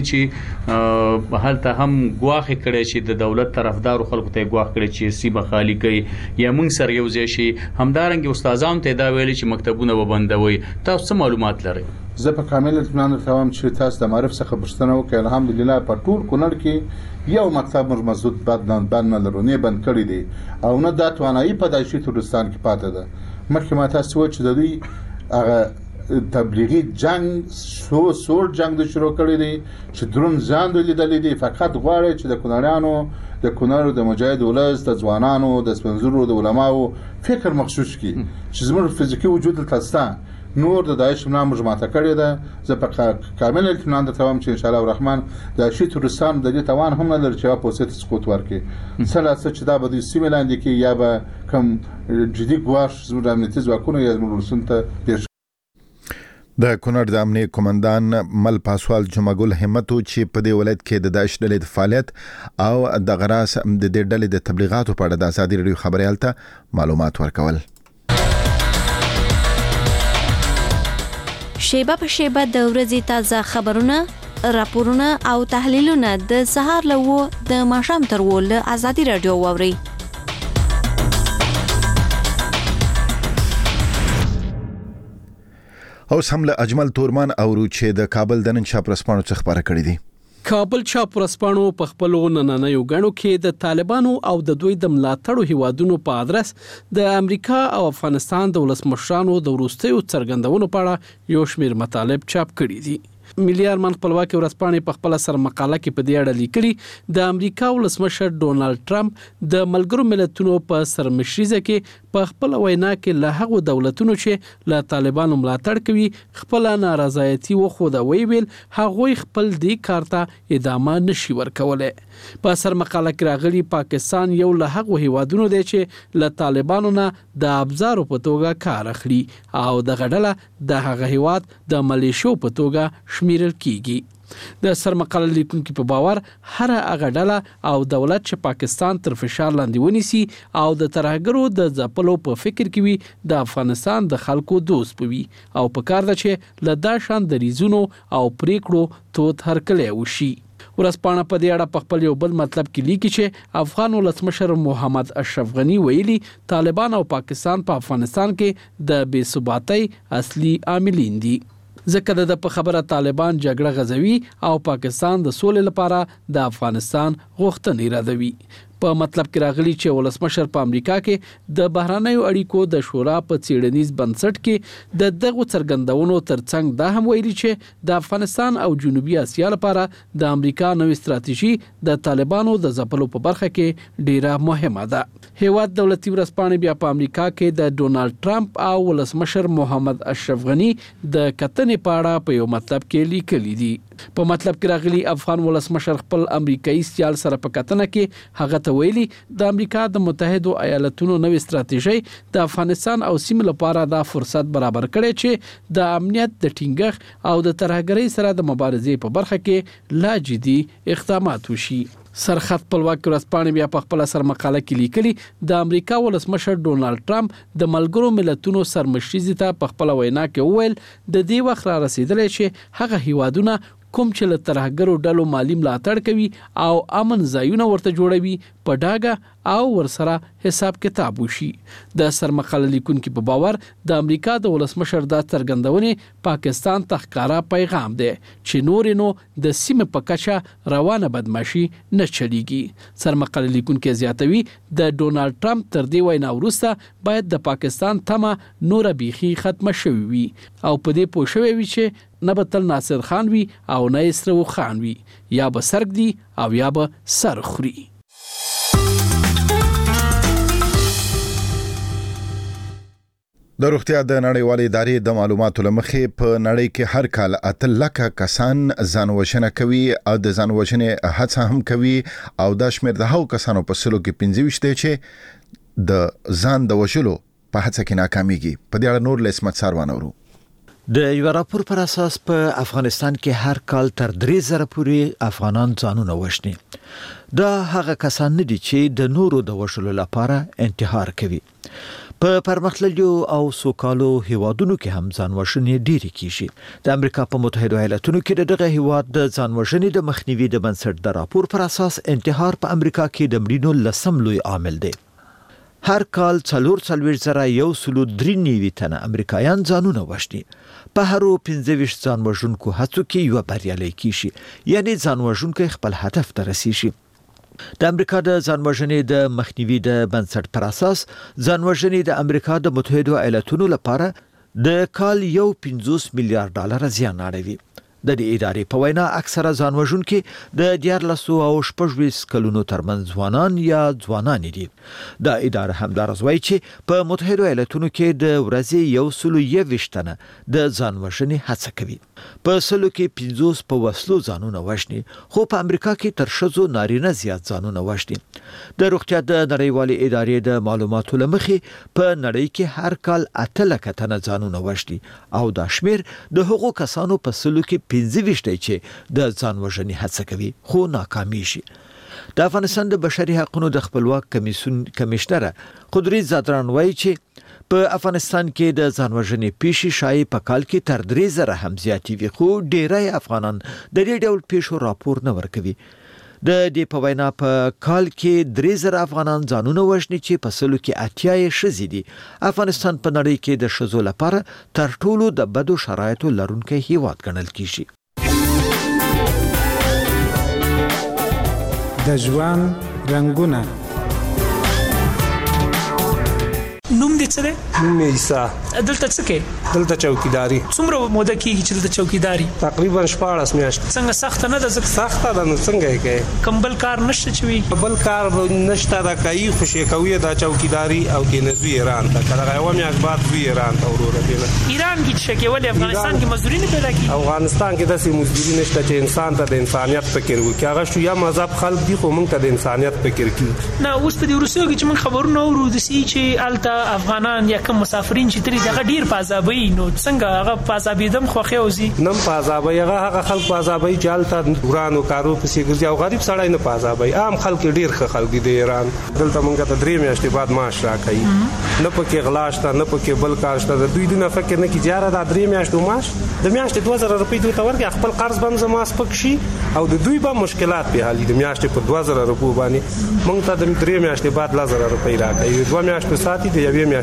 چې په حالت هم غواخه کړي چې د دولت طرفدار خلکو ته غواخ کړي چې سیمه خالی کوي یا موږ سره یو ځای شي همدارنګ استادانو ته دا ویلي چې مکتبونه وبندوي. تاسو معلومات لري؟ زه په کامل اطمینان درته وایم چې تاسو د معرف څخه پوښتنه وکړئ. الحمدلله په ټول کونړ کې یو مکتب موږ مسعود بد نه بند نه لرو نه بند کړی دي او نه د توانایي په دایشي تورستان کې پاتې ده. مخکې ما تاسو و چې د دوی هغه تبلیغي جنگ سو سور جنگ د شروع کړی دي چې درون ځان د لیدل دي. فقط غواړي چې د کونړیانو د کونړ د مجاهد ولس د ځوانانو د سپنزورو د علماو فکر مخشوش کی چې زموږ فزیکی وجود تلستا نور د داعش نام مجماعته کړی ده. زه په کامل اطمینان درته وایم چې ان شاء الله الرحمن د شي تورستان د دې توان هم نه لري چې په وسیله سقوط ورکړي. سلاسه چې دا به د سیمه لاندې کې یا به کم جدي ګواښ زموږ امنیتي ځواکونو یا زموږ ولسونو ته پیښ. د کونړ د امنیه قومندان مل پاسوال جمعګل همت چې په دې ولایت کې د داعش ډلې د فعالیت او د غراس د دې ډلې د تبلیغاتو په اړه د ازادي رادیو خبريال ته معلومات ورکول. شیبه په شیبه د ورځې تازه خبرونه، راپورونه او تحلیلونه د سهار له و د ماښام تر و له ازادي رادیو واوري. اوس هم له اجمل تورمان او چې د کابل د نن چاپ رسپانو څخه خبره کړې دي. کابل چاپ رسپانو په خپل نننیو غاڼو کې د طالبانو او د دوی د ملاتړو هیوادونو په ادرس د امریکا او افغانستان د ولسمشرانو د وروستیو څرګندونو په اړه یو شمېر مطالب چاپ کړي دي. ملي ارمان خپلواکي ورځپاڼې په خپل سر مقاله کې په دې اړه لیکلي د امریکا ولسمشر ډونالد ټرمپ د ملګرو ملتونو په سرمشريزه کې په خپل وینا کې له هغو دولتونو چې له طالبانو ملاتړ کوي خپل نارضایتي وخوده ویل هغوی خپل دی کارته ادامه نشي ورکولای. په سر مقاله کې راغلي پاکستان یو له هغو هیوادونو دی چې له طالبانو نه د ابزارو په توګه کار اخلي او د غډله د هغه هیواد د ملیشو په توګه شمیرل کیږي. د سرمقاله لیکونکو په باور هر هغه ډله او دولت چې پاکستان تر فشار لاندې ونیسي او د ترهګرو د ځپلو په فکر کې وي د افغانستان د خلکو دوست پوي او په کار ده چې له دا شان د ریزونو او پریکړو توت هرکلی وشي. ورځپاڼه په دې اړه په خپل یو بل مطلب کې لیکي چې افغان ولسمشر محمد اشرف غنی ویلي طالبان او پاکستان په افغانستان کې د بې ثباتۍ اصلي عاملین دي. ځکه د په خبره طالبان جګړه غزوي او پاکستان د سولې لپاره د افغانستان غوښتنې ردوي. په مطلب کې راغلي چې ولسمشر په امریکا کې د بهرانیو اړیکو د شورا په څیړنیز بنسټ کې د دغه څرګندونو ترڅنګ دا هم ویلي چې د افغانستان او جنوبي اسیا لپاره د امریکا نوې ستراتیژي د طالبانو د ځپلو په برخه کې ډیره مهمه ده. هیواد دولتي ورځپاڼې بیا په امریکا کې د ډونالد ټرمپ او ولسمشر محمد اشرف غنی د کتنې په اړه په یو مطلب کې لیکلي دي. په مطلب کې راغلي افغان ولسمشر خپل امریکایي سیال سره په کتنه کې هغه ته ویلي د امریکا د متحده ایالاتونو نوې ستراتیژي د افغانستان او سیمې لپاره دا فرصت برابر کړي چې د امنیت د ټینګښت او د ترهګرۍ سره د مبارزې په برخه کې لا جدي اقدامات وشي. سرخط خپلواک ورځپاڼې بیا په خپل سر مقاله کې لیکلي د امریکا ولسمشر ډونالد ټرمپ د ملګرو ملتونو سرمشري ته په خپل وینا کې وویل د دې وخت را رسیدلی چې هغه هیوادونه کوم چې له ترهګرو ډلو مالی ملاتړ کوي او امن ځایونه ورته جوړوي په ډاګه او ورسره حساب کتاب وشي. د سرمقاله لیکونکو په باور د امریکا د ولسمشر د څرګندونې پاکستان ته ښکارا پیغام دی چې نور نو د سیمې په کچه روانه بدمعشي نه چلیږي. سرمقاله لیکونکو زیاتوي د ډونالد ټرمپ تر دې وینا وروسته باید د پاکستان تمه نور بیخي ختمه شوي وي او په دې پوه شوي وي چې نه به تل ناصر خان وي او نه اسرو خان وي، یا به سرګ دي او یا به سر خوري. د روغتیا د نړیوالې ادارې د معلوماتو لمخې په نړۍ کې هر کال اتل لکه کسان ځانوژنه کوي او د ځانوژنې هڅه هم کوي او دا شمېر د هغو کسانو په سلو کې پنځه ویشت دی چې د ځان د وژلو په هڅه کې ناکامیږي. په دې اړه نور له اسمت ساروان اورو. د یو راپور پر اساس په افغانستان کې هر کال تر درې زره پورې افغانان ځانونه وژني. دا هغه کسان نه دي چې د نورو د وژلو لپاره انتحار کوي. په پرمختللو او سوکالو هیوادونو کې هم ځانوژنې ډېرې کیږي. د امریکا په متحده ایالاتونو کې دغه هیواد د ځانوژنې د مخنیوي د بنسټ د راپور پر اساس انتحار په امریکا کې د مړینو لسم لوی عامل دی. هر کال څلور څلوېښت زره یو سلو درې نوي تنه امریکایان ځانونه وژني. په هرو پنځه ویشت ځانوژونکو هڅو کې یو بریالی کیږي، یعنی ځانوژونکی خپل هدف ته رسیږي. د امریکا د ځانوژنې د مخنیوي د بنسټ پر اساس ځانوژنې د امریکا د متحده ایالاتونو لپاره د کال یو پنځوس میلیارډ ډالر زیان اړوي. د دې ادارې په وینا اکثره ځانوژونکي د دیارلسو او شپږویشت کلونو ترمنځ ځوانان یا ځوانانې دي. دا اداره همدارس وایي چې په متحده ایالاتونو کې د ورځې یو سلو یوویشت تنه د ځانوژنې هڅه کوي. په سلو کې پنځوس په وسلو ځانونه وژني، خو په امریکا کې تر ښځو نارینه زیات ځانونه وژني. د روغتیا د نړیوالې ادارې د معلوماتو له مخې په نړۍ کې هر کال اته لکه تنه ځانونه وژني او دا شمېر د هغو کسانو په سلو کې پنځه ویشت دی چې د ځانوژنې هڅه کوي خو ناکامیږي. د افغانستان د بشري حقوقو د خپلواک کمیسیون کمشنر قدرت زادران وایي چې په افغانستان کې د ځانوژنې پیښې شایع په کال کې تر درې زره هم زیاتې وي، خو ډیری افغانان د دې ډول پیښو راپور نه ورکوي. د دې په وینا په کال کې درې زره افغانان ځانونه وژني چې په سلو کې اتیا یې ښځې دي. افغانستان په نړۍ کې د ښځو لپاره تر ټولو د بدو شرایطو لرونکی هیواد ګڼل کیږي. د ژوند رنگونه. نوم دې څه دی؟ نوم یې عیسی. دلته څه کوې؟ دلته چوکیداری. څومره موده کېږي چې دلته چوکیداری؟ تقریبا شپاړس میاشتې. څنګه سخته نه ده؟ ځکه سخته ده، نو څنګه یې کوې؟ کوم بل کار نشته چې وي؟ بل کار نشته، دا کوي خوشې کوي دا چوکیداری او کې نه زوی ایران ته که دغه یوه میاشت بعد زوی ایران ته وروره دی. ایران کې چې کې ولې افغانستان کې مزدوري نه پیدا کېږي؟ افغانستان کې داسې مزدوري نشته چې انسان ته د انسانیت فکر وکړي. هغه شیعه مذهب خلک دي خو موږ ته د انسانیت فکر کوي نه. اوس په دې وروستیو کې چې موږ خبرونه اورو داسې چې هلته افغانان یا کوم مسافرین چې ترې دغه ډېر په عذابوي، نو څنګه هغه په عذابېدم خوښې اوځي؟ نه په عذابوي، هغه هغه خلک په عذابوي چې هلته ورانو کارو پسې ګرځي او غریب سړی نه په عذابوي. عام خلک ډېر ښه خلک دي د ایران. دلته موږ ته درې میاشتې بعد معاش راکوي، نه پکې غلا شته نه پکې بل کار شته. د دوی دونه فکر نه کړي چې یاره دا درې میاشتو معاش د میاشتې دوه زره روپۍ دوی ته ورکړي، خپل قرض به هم زما سپک شي او د دوی به مشکلات پې حل وي. د میاشتې په دوه زره روپو باندې موږ ته د درې میاشتې بعد لس زره روپۍ راکوي. دوه میاشتو ساتي د یوې میاشتې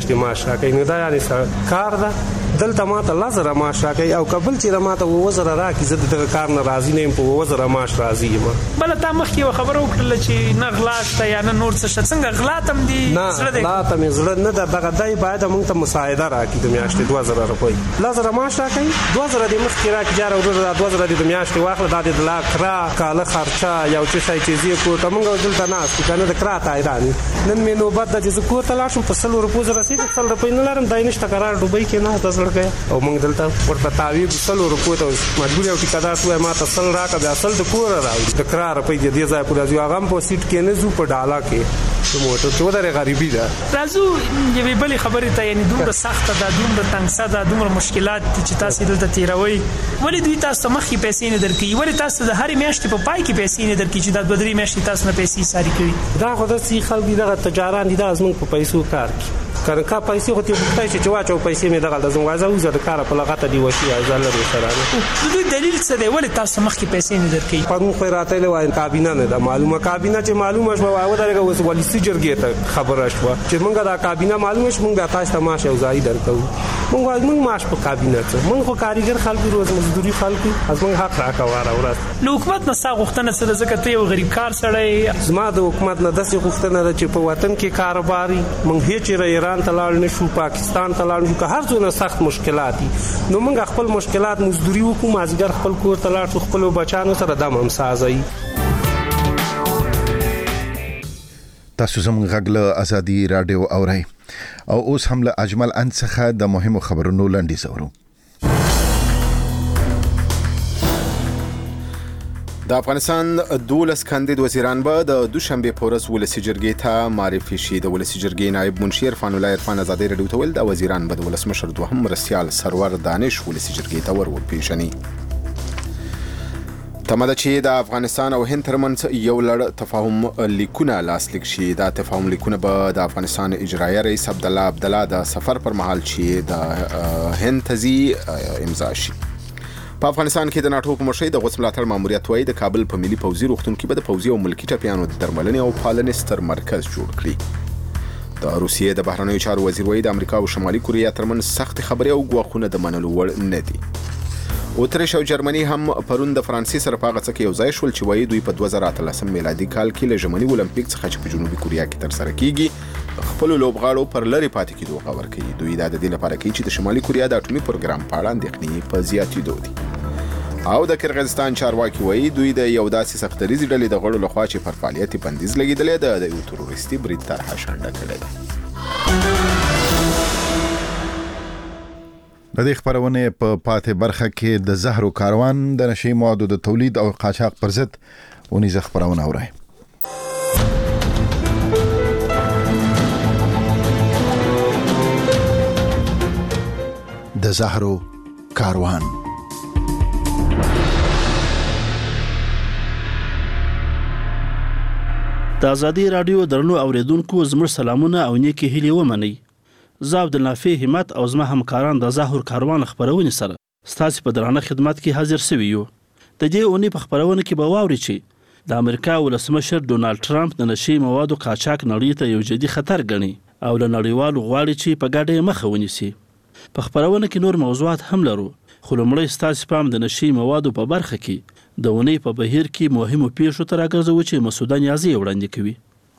میاشتې معاش راکوي نو دا یعنی کار ده دلته ماته لزره معاش راکوي او قبل چې ماته وزره راکړي زه دغه کار نه راضي نه یم په وزره معاش راضي یم. بل تا مخکې یو خبره وکړله چې نه غلا شته یا نه نور څه شته څنګه غلا ته هم دي نه غلا ته مې زړه نه ده دغه دی باید موږ ته مساعده راکړي د میاشتې دوه زره روپۍ لزره معاش راکوي دوه زره دې مخکې راکړي جاره ورور دوه زره دې د میاشتې واخله دا دې د لا کرا کاله خرچه یو څه شی چې زه کور ته موږ دلته ناست یو کنه د کرا تایران نن مې نوبت ده چې زه کور ته لاړ شم په سل روپو زه رسېږم سل روپۍ نه لرم دی نشته قرار ډوبۍ کې نه ده زړګی او موږ دلته ورته تعویض سل روپو ته مجبور یو ټیکادار شوی ما ته سل راکړه بیا سل د کوره راوړي د کرا روپۍ دې دې ځای پورې ځو هغه هم په سیټ کې نه ځو په ډاله کې د موټر کې ودرې غریبي ده. راځو یوې بلې خبرې ته یعنې دومره سخته ده دومره تنګسه ده دومره مشکلات دي چې تاسې دلته تېروئ ولې دوی تاسو ته مخکې پیسې نه درکوي ولې تاسو د هرې میاشتې په پای کې پیسې نه درکوي چې دا دوه درې میاشتې تاسو نه پیسې ساري کوي دا خو داسې خلک دي دغه تجاران دي دا زموږ په پیسو کار کوي کنه کا پیسې خو ته وختای چې واچو پیسې مې دغه د زموږه زو زه د کار په لغته دی وشي ازل له سره نو دوی دلیل څه دی ولې تاسو مخکې پیسې نه درکوي پرون خو راته له وای کابینه نه ده معلومه کابینه چې معلومه شوه وای ودرګه وس ولسی جرګې ته خبره شوه چې مونږه دا کابینه معلومه شوه مونږه تاسو ته ماشه او ځای درکو مونږ مونږ ماش په کابینه ته مونږ خو کاریګر خلکو روز مزدوري خلکو از مونږ حق راکواره ورته نو حکومت نه سا غوښتنه څه ده ځکه ته یو غریب کار سړی زما د حکومت نه داسې غوښتنه ده چې په وطن کې کاروباري مونږ هیڅ ایران ته لاړ نه شو پاکستان ته لاړ شو که هر څونه سخت مشکلات دي نو موږ خپل مشکلات مزدوري وکړو مازیګر خپل کور ته لاړ شو خپل بچانو سره دم هم سازي. تاسو زموږ غږ له ازادي رادیو اورئ او اوس هم له اجمل ان څخه د مهمو خبرونو لنډیز اورو. د افغانستان دولس کاندید وزیران به د دوشنبه په ورځ ولسي جرګې ته معرفي شي. د ولسي جرګې نائب منشي عرفان الله عرفان ازادي رادیو ته ویل د وزیران به د ولسمشر دوهم مرستیال سرور دانش ولسي جرګې ته ور وپیژني. تمه ده چې د افغانستان او هند ترمنځ یو لړ تفاهم لیکونه لاسلیک شي. دا تفاهم لیکونه به د افغانستان اجرایه رئیس عبدالله عبدالله د سفر پر مهال چې د هند ته ځي امضا شي. په افغانستان کې د ناټو په مشرۍ د غوڅ ملاتړ ماموریت وایي د کابل په ملي پوځي روغتون کې به د پوځي او ملکي ټپیانو د درملنې او پالنې ستر مرکز جوړ کړي. د روسیې د بهرنیو چارو وزیر وایي د امریکا او شمالي کوریا ترمنځ سخت خبرې او ګواښونه د منلو وړ نه دي. اتریش او جرمني هم پرون د فرانسې سره په هغه څه کې یو ځای شول چې وایي دوی په دوه زره اتلسم میلادي کال کې له ژمني اولمپیک څخه چې په جنوبي کوریا کې ترسره کیږي خپل لوبغاړو پر لری پاتې کېدو خبر کوي. دوی دا د دې لپاره کوي چې د شمالي کوریا د اټومي پروګرام په اړه اندېښنې په زیاتېدو دي. او د کرغیزستان چارواکي وایي دوی د یو داسې سختریزي ډلې د غړو لخوا چې پر فعالیت بندیز لګېدلې ده د یو تروریستي برید طرحه شنډه کړې ده. د دې خبرونه په پاتې برخه کې د زهرو کاروان د نشي موادو د تولید او قاچاق پر ضد ونیزه خبرونه اوري. د زهرو کاروان د ازادي رادیو درنو اوریدونکو زموږ سلامونه او نیکی هیلې ومنئ. زه عبدالنافع همت او زما همکاران د زهر کاروان خبرونې سره ستاسو په درانه خدمت کې حاضر شوي یو. د دې اونۍ په خبرونه کې به واورئ چې د امریکا ولسمشر ډونالد ټرمپ د نشي موادو قاچاق نړۍ ته یو جدي خطر ګڼي او له نړیوالو غواړي چې په ګډه مخه ونیسي. په خبرونه کې نور موضوعات هم لرو خو لومړی ستاسو پام د نشي موادو په برخه کې د اونۍ په بهیر کې مهمو پیښو ته راګرځوو چې مسعوده نیازي وړاندې کوي.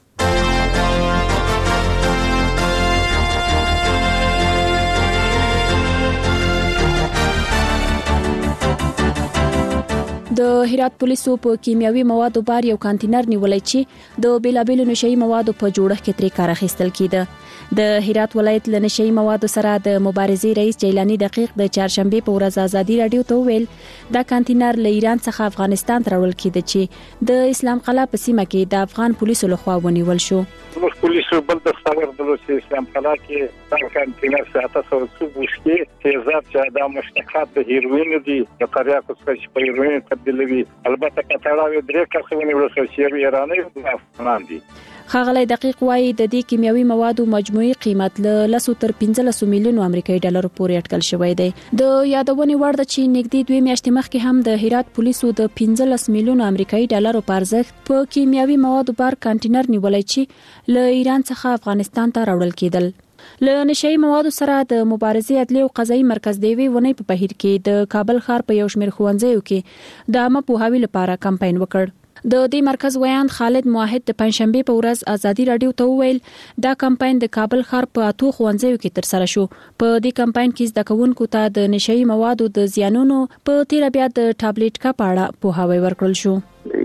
د هرات پولیسو په کیمیاوي موادو بار یو کانټینر نیولای چې د بیلابیلو نشئی موادو په جوړښت کې ترې کار اخیستل کیده. د هرات ولایت له نشئی موادو سره د مبارزې رئیس جیلانی دقیق د چهارشنبه په ورځ ازادي رادیو ته ویل دا کانټینر له ایران څخه افغانستان ته راوړل کیده چې د اسلام قلعه په سیمه کې د افغان پولیسو لخوا ونیول شو. موږ پولیسو بل د خبر درلود چې اسلام قلعه کې دا کانټینر ساته سره څو بوشکي تیزاب چې دا مشتقات د هیروین دي د تریاکو څخه په هیروین تبدیلوي. البته کتاړه درې کسونه ورسره چې ایرانی او افغان دي. ښاغلی دقیق وایي د دې کیمیاوي موادو مجموعي قیمت له لسو تر پنځلسو میلیونو امریکایي ډالرو پورې اټکل شوی دی. د یادونې وړ ده چې نږدې دوه میاشتې مخکې هم د هرات پولیسو د پنځلس میلیونو امریکایي ډالرو په ارزښت په کیمیاوي موادو بار کانټینر نیولای چې له ایران څخه افغانستان ته راوړل کېدل. له نشئی موادو سره د مبارزې عدلي او قضایي مرکز د یوې ونې په بهیر کې د کابل ښار په یو شمېر ښوونځیو کې د عامه پوهاوي لپاره کمپاین وکړ. د دې مرکز ویان خالد موحد د پنځشنبه په ورځ ازادي رادیو ته وویل دا کمپاین د کابل ښار په اتو ښوونځیو کې ترسره شو. په دې کمپاین کې زده کوونکو ته د نشئی موادو د زیانونو په تیر بیا د ټابلیټ کا پاړه پوهاوی ورکړل شو.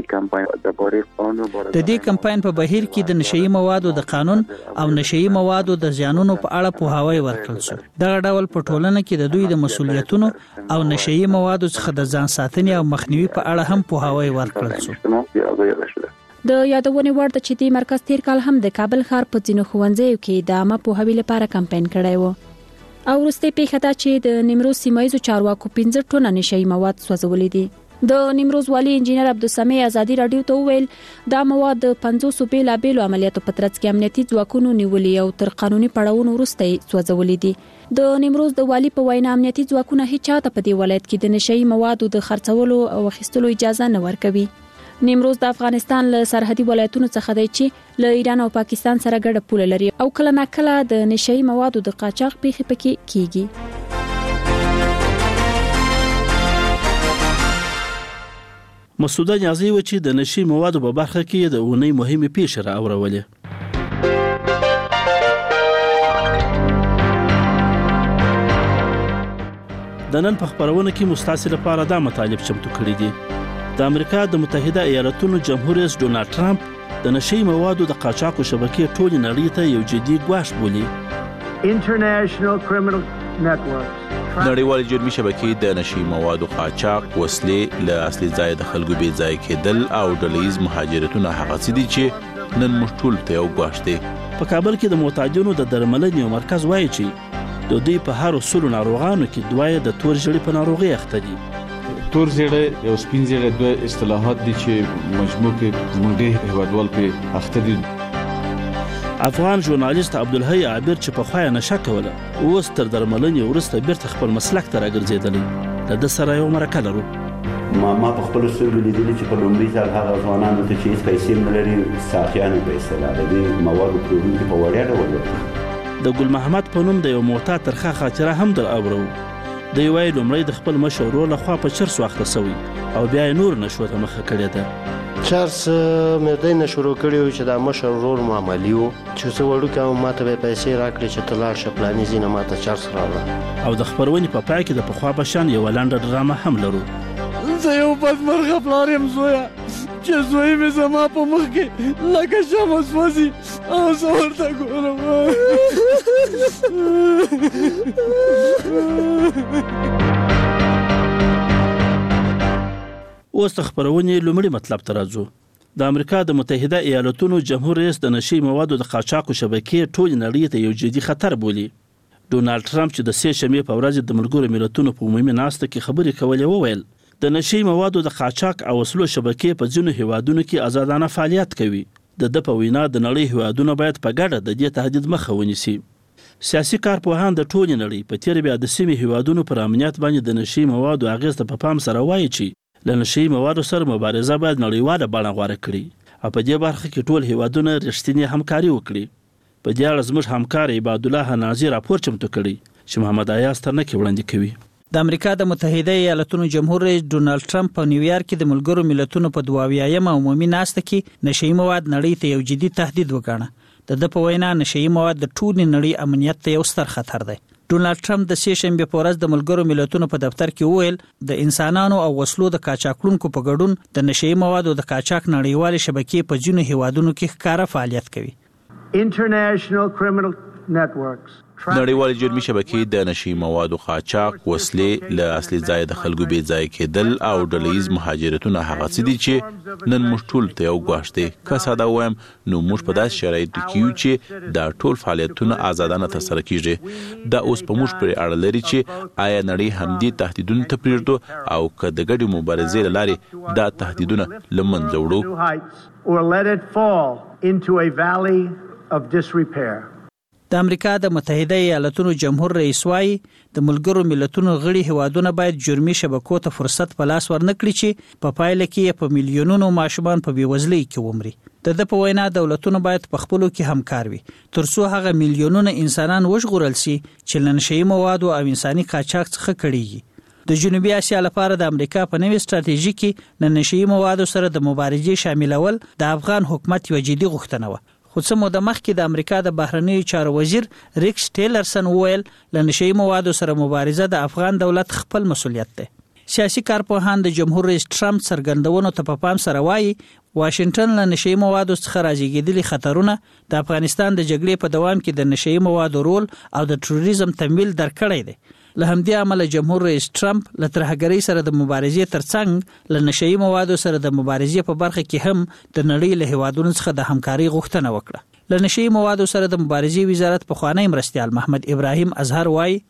د دې کمپاین په بهیر کې د نشئی موادو د قانون او نشئی موادو د زیانونو په اړه پوهاوی ورکړل شو. دغه ډول په ټولنه کې د دوی د مسولیتونو او نشئی موادو څخه د ځان ساتنې او مخنیوي په اړه هم پوهاوی ورکړل شو. د یادونې وړ ده چې د مرکز تیر کال هم د کابل ښار په ځینو ښوونځیو کې د عامه پوهاوي لپاره کمپاین کړی و. او وروسته پیښه ده چې د نیمروز سیمایي چارواکو پنځه ټنه نشئی مواد سوځولي دي. د نیمروز والی انجینر عبدالسمیع ازادي رادیو ته وویل دا مواد د پنځوسو بیلابیلو عملیاتو په ترڅ کې امنیتي ځواکونو نیولي او تر قانوني پړاوونو وروسته سوځولي دي. د نیمروز د والی په وینا امنیتي ځواکونه هیڅ چاته په دې ولایت کې د نشئی موادو د خرڅولو او اخیستلو اجازه نه ورکوي. نیمروز د افغانستان له سرحدي ولایتونو څخه دی چې له ایران او پاکستان سره ګډه پوله لري او کله ناکله د نشئی موادو د قاچاق پیښې پکې کیږي. مسعوده نیازی و چې د نشئی موادو په برخه کې د اونۍ مهمه پیښه را اورولې. د نن په خبرونه کې مستعصي لپاره دا مطالب چمتو کړی دي. د امریکا د متحده ایالاتونو جمهور رئیس ډونالد ټرمپ د نشئی موادو د قاچاقو شبکې ټولې نړۍ ته یو جدي ګواښ بولي. International criminal networks نړیوال جرمي شبکې د نشئی موادو قاچاق، وسلې، له اصلي ځای د خلکو بې ځای کېدل او ډلهییز مهاجرتونه هغه څه دي چې نن موږ ټول ته یو ګواښ دی. په کابل کې د معتادینو د درملنې یو مرکز وایي چې د دوی په هر سلو ناروغانو کې دوه د تور ژیړي په ناروغي اخته دي. تور زیړی او سپین زیړی دوه اصطلاحات دي چې مجموع کې زموږ ډېر هیوادوال پرې اخته دي. افغان ژورنالیست عبدالحی عابر چې پخوا یې نشه کوله اوس تر درملنې وروسته بیرته خپل مسلک ته راګرځېدلی. له ده سره یو مرکه لرو. ما ما په خپلو سترګو لیدلي چې په لومړي ځل هغه ځوانانو ته چې هېڅ پیسې هم نه لري ساقیانو په اصطلاح د دې موادو پلورونکي په وړیا ډول ورکوي. د ګل محمد په نوم د یو معتاد ترخه خاطره هم در اورو. دوی وایي لومړی د خپل مشر ورور لخوا په چرسو اخته سوی او بیا یې نور نشو ته مخه کړې ده. چرس مې دای نه شروع کړی و چې د مشر ورور معاملي و چې زه وړوکی وم ما ته به یې پیسې راکړې چې ته لاړ شه پلاني ځای نه ما ته چرس راوړه. او د خپرونې په پای کې د پخوا په شان یوه لنډه ډرامه هم لرو. زه یو بدمرغه پلار یم زویه چې زوی مې زما په مخ کې لکه شمع سوځي او زه ورته ګورم. اوس د خبرونې لومړي مطلب ته راځو. د امریکا د متحده ایالاتونو جمهور رئیس د نشئی موادو د قاچاقو شبکې ټولې نړۍ ته یو جدي خطر بولي. ډونالد ټرمپ چې د سې شنبې په ورځ د ملګرو ملتونو په عمومي ناسته کې خبرې کولې وویل د نشئی موادو د قاچاق او وسلو شبکې په ځینو هیوادونو کې آزادانه فعالیت کوي. د ده په وینا د نړۍ هیوادونه باید په ګډه د دې تهدید مخه ونیسي. سیاسي کارپوهان د ټولې نړۍ په تیر بیا د سیمې هیوادونو پر امنیت باندې د نشئی موادو اغېز ته په پام سره وایي چې له نشئی موادو سره مبارزه باید نړیواله بڼه غوره کړي او په دې برخه کې ټول هیوادونه رښتینې همکاري وکړي. په دې اړه زموږ همکار عبادالله ناظر راپور چمتو کړی چې محمد ایاز ترنکې وړاندې کوي. د امریکا د متحده ایالاتونو جمهور رئیس ډونالد ټرمپ په نیویارک کې د ملګرو ملتونو په دوه اویایم عمومي ناسته کې نشئی مواد نړۍ ته یو جدي تهدید وګاڼه. د ده په وینا نشئی مواد د ټولې نړۍ امنیت ته یو ستر خطر دی. ډونالد ټرمپ د سې شنبې په ورځ د ملګرو ملتونو په دفتر کې وویل د انسانانو او وسلو د قاچاقونکو په ګډون د نشئی موادو د قاچاق نړیوالې شبکې په ځینو هیوادونو کې ښکاره فعالیت کوي. International criminal networks نړیوال جرمي شبکې د نشئی موادو قاچاق، وسلې، له اصلي ځای د خلکو بې ځای کېدل او ډلهییز مهاجرتونه هغه څه دي چې نن موږ ټول ته یو ګواښ دی. که ساده ووایم نو موږ په داسې شرایطو کې یو چې دا ټول فعالیتونه آزادانه ترسره کیږي. دا اوس په موږ پورې اړه لري چې آیا نړۍ همدې تهدیدونو ته پرېږدو او که د ګډې مبارزې له لارې دا تهدیدونه له منځه وړو. د امریکا د متحده ایالاتونو جمهور رئیس وايي د ملګرو ملتونو غړي هیوادونه باید جرمي شبکو ته فرصت په لاس ورنکړي چې په پایله کې په میلیونونو ماشومان په بیوزلۍ کې ومري. د د په وینا دولتونه باید په خپلو کې همکار وي ترڅو هغه میلیونونه انسانان وژغورل شي چې له نشهیي موادو او انساني قاچاق څخه کړيږي. د جنوبي اسیا لپاره د امریکا په نوې ستراتیژي کې د نشهیي موادو سره د مبارزې شاملول د افغان حکومت یو جدي غوښتنه وه. خو څه موده مخکې د امریکا د بهرنیو چارو وزیر ریکس ټیلرسن وویل له نشهیي موادو سره مبارزه د افغان دولت خپل مسؤلیت دی. سیاسي کارپوهان د جمهور رئیس ټرمپ څرګندونو ته په پام سره وایي واشنگټن له نشهیي موادو څخه راځيږدلي خطرونه د افغانستان د جګړې په دوام کې د نشهیي موادو رول او د تروریزم تمویل درکړی دی. له همدې امله جمهور رئیس ټرمپ له ترهګرۍ سره د مبارزې ترڅنګ له نشهیي موادو سره د مبارزې په برخه کې هم د نړۍ له هیوادونو څخه د همکارۍ غوښتنه وکړه. له نشهیي موادو سره د مبارزې وزارت پخوانی مرستیال محمد ابراهیم ازهر وایي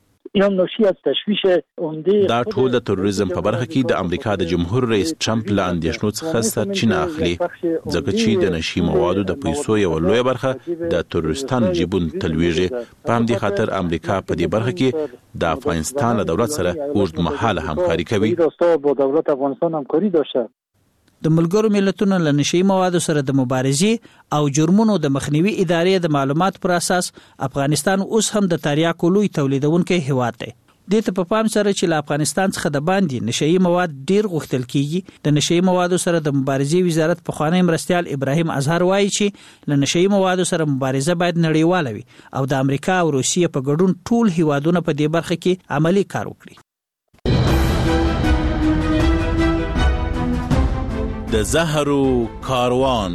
دا ټول د تروریزم په برخه کې د امریکا د جمهور رئیس ټرمپ له اندېښنو څخه سرچینه اخلي ځکه چې د نشهیي موادو د پیسو یو لویه برخه د تروریستانو جیبون تلويږي. په همدې خاطر امریکا په دې برخه کې د افغانستان له دولت سره اوږدمهاله همکاري کوي. د ملګرو ملتونو له نشهیي موادو سره د مبارزې او جرمونو د مخنیوي ادارې د معلومات پر اساس افغانستان اوس هم د تریاکو لوی تولیدونکو هیواد دی. د ته په پام سره چې له افغانستان څخه د باندې نشهیي مواد ډیر غوښتل کیږي. د نشهیي موادو سره د مبارزې وزارت پخوانی مرستیال ابراهیم ازهر وایي چې له نشهیي موادو سره مبارزه باید نړیواله وي او د امریکا او روسیې په ګډون ټول هیوادونه په دې برخه کې عملی کار وکړي. د زهرو کاروان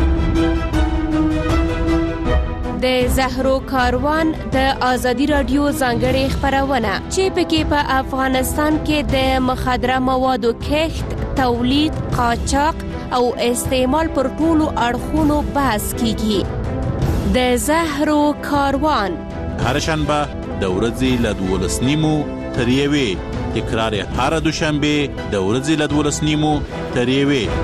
د زهرو کاروان د ازادي رادیو ځانګړي خبرونه چې پکې په افغانستان کې د مخدره موادو کښت، تولید، قاچاق او استعمال پر ټولو اړخونو بحث کیږي. د زهرو کاروان هر شنبه د ورځې له دولس نیمو تر یوې، تکرار هر دوشنبه د ورځې له دولس نیمو تر یوې.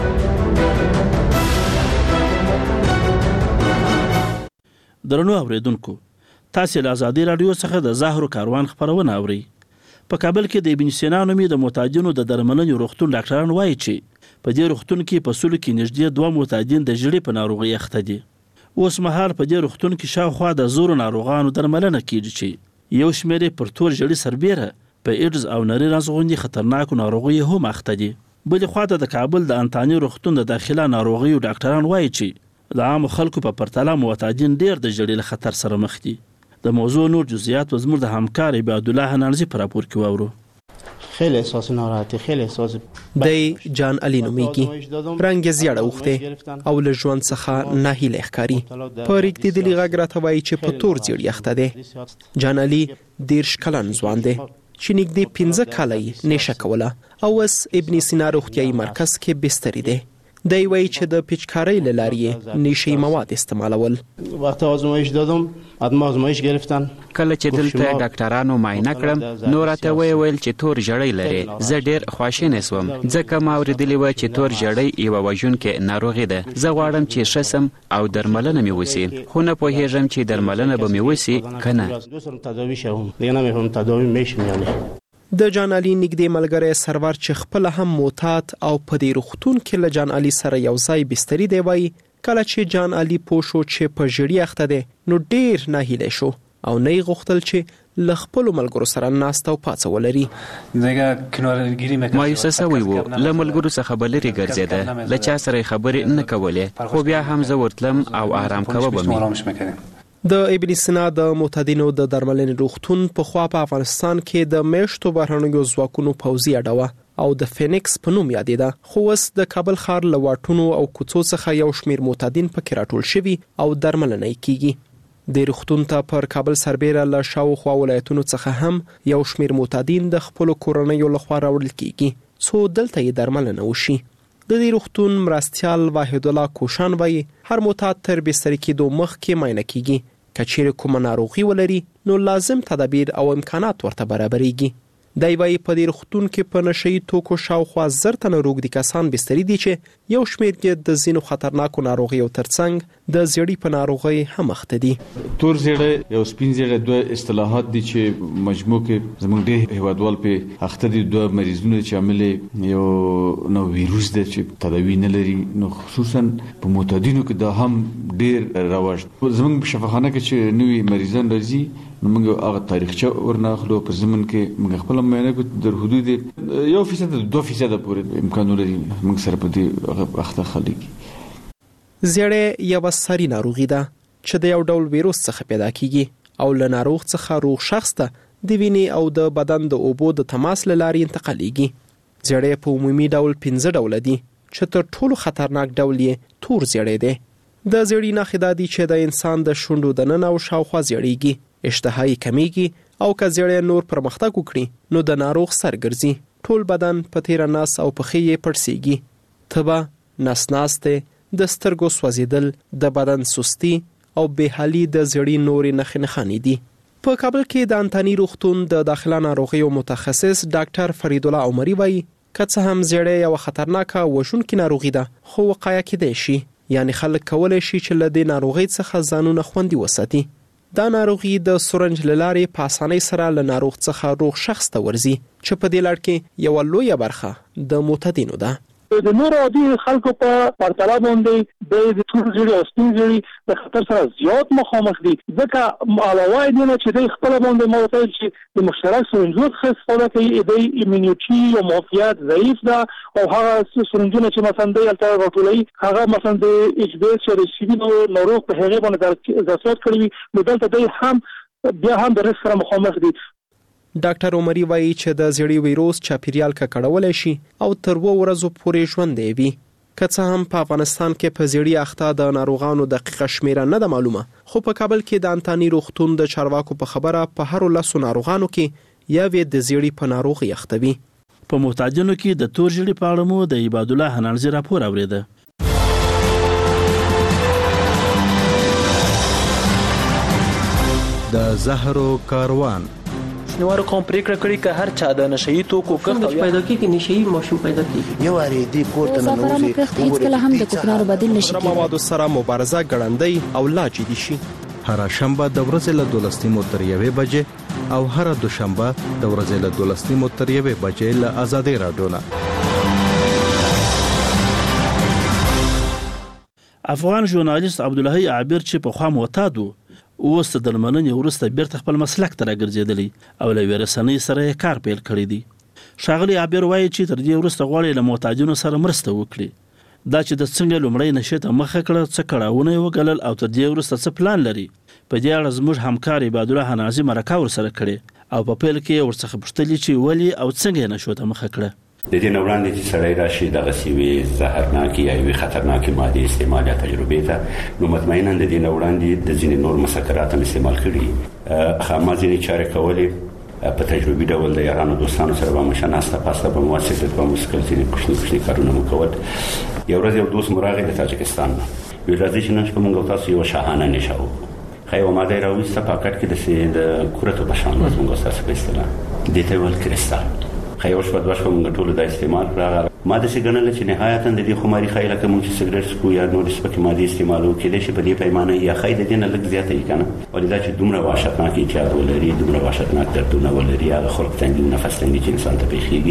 درنو اوریدونکو، تاسو له ازادي رادیو څخه د زهرو کاروان خبرونه اورئ. په کابل کې د ابن سینا نومي د معتادینو د درملنې روغتون ډاکټران وایي چې په دې روغتون کې په سلو کې نږدې دوه معتادین د ژړې په ناروغۍ اخته دي. اوس مهال په دې روغتون کې شاوخوا د زورو ناروغانو درملنه کیږي چې یو شمېر پر تور ژړې سربېره په ایډز او نری رنځ غوندې خطرناکو ناروغیو هم اخته دي. بلې خواته د کابل د انتاني روغتون د داخله ناروغیو ډاکټران وایي چې د عامو خلکو په پرتله معتادین ډېر د ژړې له خطر سره مخ دي. د موضوع نور جزئیات و زموږ د همکار عبادالله نانزي په راپور کې واورو. خیلی احساس ناراحتی خیلی احساس دی جان علی نومیږي، رنګ یې زیړه اوښتی او له ژوند څخه ناهیلی ښکاري. په رېږدېدلي غږ راته وایي چې په تور زیړ یخته دی. جان علی دېرش کلن ځوان دی چې نږدې پنځه کاله یې نیشه کوله او اوس ابن سینا روغتیایي مرکز کې بستري دی. دی وایي چې د پیچکارۍ له لارې یې نیشه‌ای مواد استعمالول. وقتی آزمایش دادم ادما آزمایش گرفتن کله چې دلته ډاکټرانو معاینه کړم نو راته ویل چې تور ژړی لري. زه ډیر خواشینی شوم ځکه ما اورېدلي و چې تور ژړی یوه وژونکې ناروغي ده. زه غواړم چې ښه سم او درملنه مې وسي، خو نه پوهېږم چې درملنه به مې وسي که نه. د جان علي نږدې ملګری سرور چې خپله هم معتاد او په دې روغتون کې له جان علي سره یو ځای بستري دی وایي کله چې جان علي پوه شو چې په ژړي اخته دی نو ډیر ناهیلی شو او نه یې غوښتل چې له خپلو ملګرو سره ناسته او پاڅه ولري. مایوسه سوی و، له ملګرو څخه به لرې ګرځېده، له چا سره یې خبرې نه کولې، خو بیا هم زه ورتلم او آرام کوه به مې. د ابن سینا د معتادینو د درملنې روغتون پخوا په افغانستان کې د میشتو بهرنیو ځواکونو پوځي اډه وه او د فینکس په نوم یادېده، خو اوس د کابل ښار له واټونو او کوڅو څخه یو شمېر معتادین پکې راټول شوي او درملنه یې کیږي. د روغتون ته پر کابل سربېره له شاوخوا ولایتونو څخه هم یو شمېر معتادین د خپلو کورنیو لخوا راوړل کیږي څو دلته یې درملنه وشي. د دې روغتون مرستیال واحد الله کوشان وایي هر معتاد تر بستري کېدو مخکې معاینه کیږي، که چیرې کومه ناروغي ولري نو لازم تدابیر او امکانات ورته برابرېږي. دی وایي په دې روغتون کې په نشهیي توکو شاوخوا زر تنه روږدي کسان بستري دي چې یو شمېر یې د ځینو خطرناکو ناروغیو ترڅنګ د زیړی په ناروغۍ هم مخ ته دي. تور زیړی یو سپین زیړی دوه اصطلاحات دي چې مجموع کې زموږ ډېر هیوادوال په اخته دي. دوه مریضونه چې عامل یو نو ویروس دی چې تداوی نه لري، نو خصوصا په معتادینو کې دا هم ډېر رواج. زموږ په شفاخانه کې چې نوې مریضان راځي نو موږ هغه تاریخچه ورناخلو په زمن کې موږ خپل معاینه کو در حدود یو فیصد دوه فیصد پورې امکان لري موږ سره په دې اخته خلک. زیړی یو ساري ناروغي ده چې د یو ډول ویروس څخه پیدا کیږي او له ناروغ څخه روغ شخص ته د وینې او د بدن د اوبو د تماس له لارې انتقالېږي. زیړی په عمومي ډول پنځه ډوله دي چې تر ټولو خطرناک ډول یې تور زیړی دی. د زیړی نښې دا دي چې د انسان د شونډو دننه او شاوخوا زیړیږي، اشتهایی کمیږي او که زیړی نور پرمختګ وکړي نو د ناروغ سر ګرځي، ټول بدن په تیره نس او پښې یې پړسیږي. تبه، نس ناسته، د سترګو سوځیدل، د بدن سستی او بېحالي د زیړی نورې نښې نښانې دي. په کابل کې د انتانی روغتون د داخله ناروغیو متخصص ډاکټر فرید الله عمری وایي که څه هم زیړی یو خطرناکه وژونکې ناروغي ده خو وقایه کېدای شي، یعنی خلک کولی شي چې له دې ناروغۍ څخه ځانونه خوندي وساتي. دا ناروغي د سورنج له لارې په اسانۍ سره له ناروغ څخه روغ شخص ته ورځي چې په دې لړ کې یوه لویه برخه د معتادینو ده. د نور عادي خلکو په پرتله باندې د تور زیړی او سپین زیړی د خطر سره زیات مخامخ دي، ځکه علاوه دې نه چې د خپل باندې موتل چې د مشترک سرنجونو څخه استفاده کوي، د ایمونیټي او معافیت ضعیف ده او هغه سرنجونه چې مثلا د الټرا راټولي هغه مثلا د ایچ ډي چې رسیدي نو ناروغ په هغه باندې ځاسات کړی نو دلته د هم بیا هم د رسک سره مخامخ دي. ډاکټر عمری وایي چې د زیړی ویروس چاپیریال ککړولی شي او تر وو ورځو پورې ژوندی وي. که څه هم په افغانستان کې په زیړی اخته د ناروغانو دقیقه شمیره نه ده معلومه، خو په کابل کې د انتانی روغتون د چارواکو په خبره په هرو لسو ناروغانو کې یوې د زیړی په ناروغي اخته وي. په محتاجانو کې د تور زیړی په اړه مو د عباد الله حنانزي راپور اوریده. د زهرو کاروان شنوارو قوم پریکړه کړې که هر چا د نشئی توکو کښت پیدا کیږي نشئی ماشوم پیدا کیږي. یو اړ دی کوټه نه نوځي هیڅ کله هم د کوکنارو بدیل نشي کېدای. موادو سره مبارزه ګړندۍ او لا جدي شي. هر شنبه د ورځې له دولسنیمو تر یوې بجې او هر دوشنبه د ورځې له دولسنیمو تر یوې بجې له آزادۍ راډیو نه. افغان ژورنالیست عبدالله عابر چې په خوا معتاد و اوس د درملنې وروسته بیرته خپل مسلک ته راګرځېدلی او له یوې رسنۍ سره یې کار پیل کړی دی. ښاغلی عابر وایي چې تر دې وروسته غواړي له محتاجینو سره مرسته وکړي. دا چې د څنګه لومړی نشې ته مخه کړه، څه کړاوونه یې وګالل او تر دې وروسته څه پلان لري، په دې اړه زموږ همکار عباد الله حنانزي مرکه ورسره کړې او په پیل کې ورڅخه پوښتلي چې ولې او څنګه یې نشو ته مخه کړه. د دې وړاندې چې سړی راشي دغه سیوي زهرناکي یا وی خطرناکي ماده استعمال یا تجربه ته نو مطمئنا د دې وړاندې د ځینې نور مسکرات هم استعمال کړي، خامازي چارې کولې په تجربي ډول د یارانو دوستانو سره به مشناسته پاسته په موثق په مسکل ځینې کوچني کوچني کارونه مو کول. یو ورځ یو دوست مراغه د تاجکستان وی راځي چې نن شپه موږ تاسو یو شاهانه نشاو خیو ماده راوسته پاکټ کې د سي د کورته په شان موږ تاسو په استعمال د ته ول کریستال خیو شپه د وښه موږ ټول د استعمال راغله ماده چې ګڼل چې نهایتا د دې خماري خیله کوم چې سیګریټ سکو یا نور سپکې ماده استعمالو کې د شي په دې پیمانه یا خید دینه لږ زیاته یې کنه ولدا چې دومره واشتناک احتیاط ولري دومره واشتناک دردونه ولري هغه خلک څنګه نفس څنګه چې انسان ته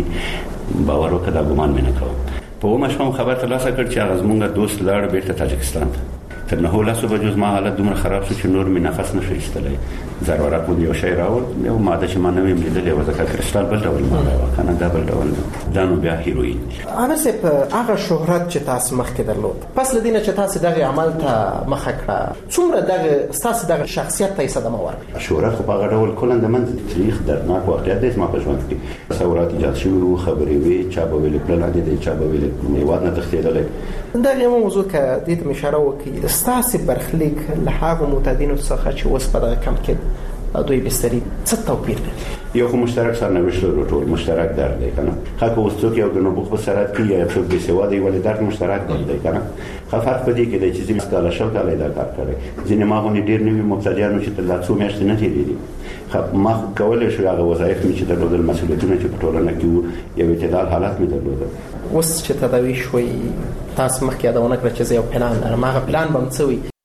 پیخيږي باور وکړه ګمان مې نه کوم. په ومه شپه خبر ترلاسه کړ چې هغه زمونږ دوست لاړ بیرته تاجکستان ته. تر نه لاسو بجوز ما حالت دومره خراب شو چې نور مې نفس نشو ایستلای. ضرورت مو یو شی راول یو ماده چې ما نه ویم لیدلې و ځکه کریستال بل ډول ماده و کنه دا بل ډول دا نو بیا هیروین. انا سپ هغه شهرت چې تاسو مخکې درلود پس لدینه چې تاسو دغه عمل ته مخه کړه څومره دغه تاسو دغه شخصیت ته صدمه ورکړه؟ شهرت خو په هغه ډول کولن د من تاریخ درناک واقعیت دی ما په ژوند کې ثورات ایجاد شوي خبرې وی چا به ویل پلان دي چا به ویل میواد نه تختیدلې. دغه موضوع کې د دې اشاره وکړي تاسو برخلیک له هغه معتادینو څخه چې اوس په دغه کم کې دوی بستری څه توپیر لري؟ یو خو مشترک سرنوشت لرو ټول مشترک درد دی کنه خاطر اوس څوک یو د نوبوخ په سرات کې یا څوک به سوا دی ولې درد مشترک دی کنه خفات په دې کې د چې زموږ کاله شو کاله دا کار کوي ځینې ما غونډې ډیر نوي مبتدیانو چې تر څو میاشتې نه تیری خو ما کولای شو هغه وظایف می چې د ډول مسؤلیتونه چې په ټولنه کې یو اعتدال حالت می درلود. اوس چې تداوی شوي تاسو مخکې دا ونه کړ چې یو پلان لرم هغه پلان به څه وي؟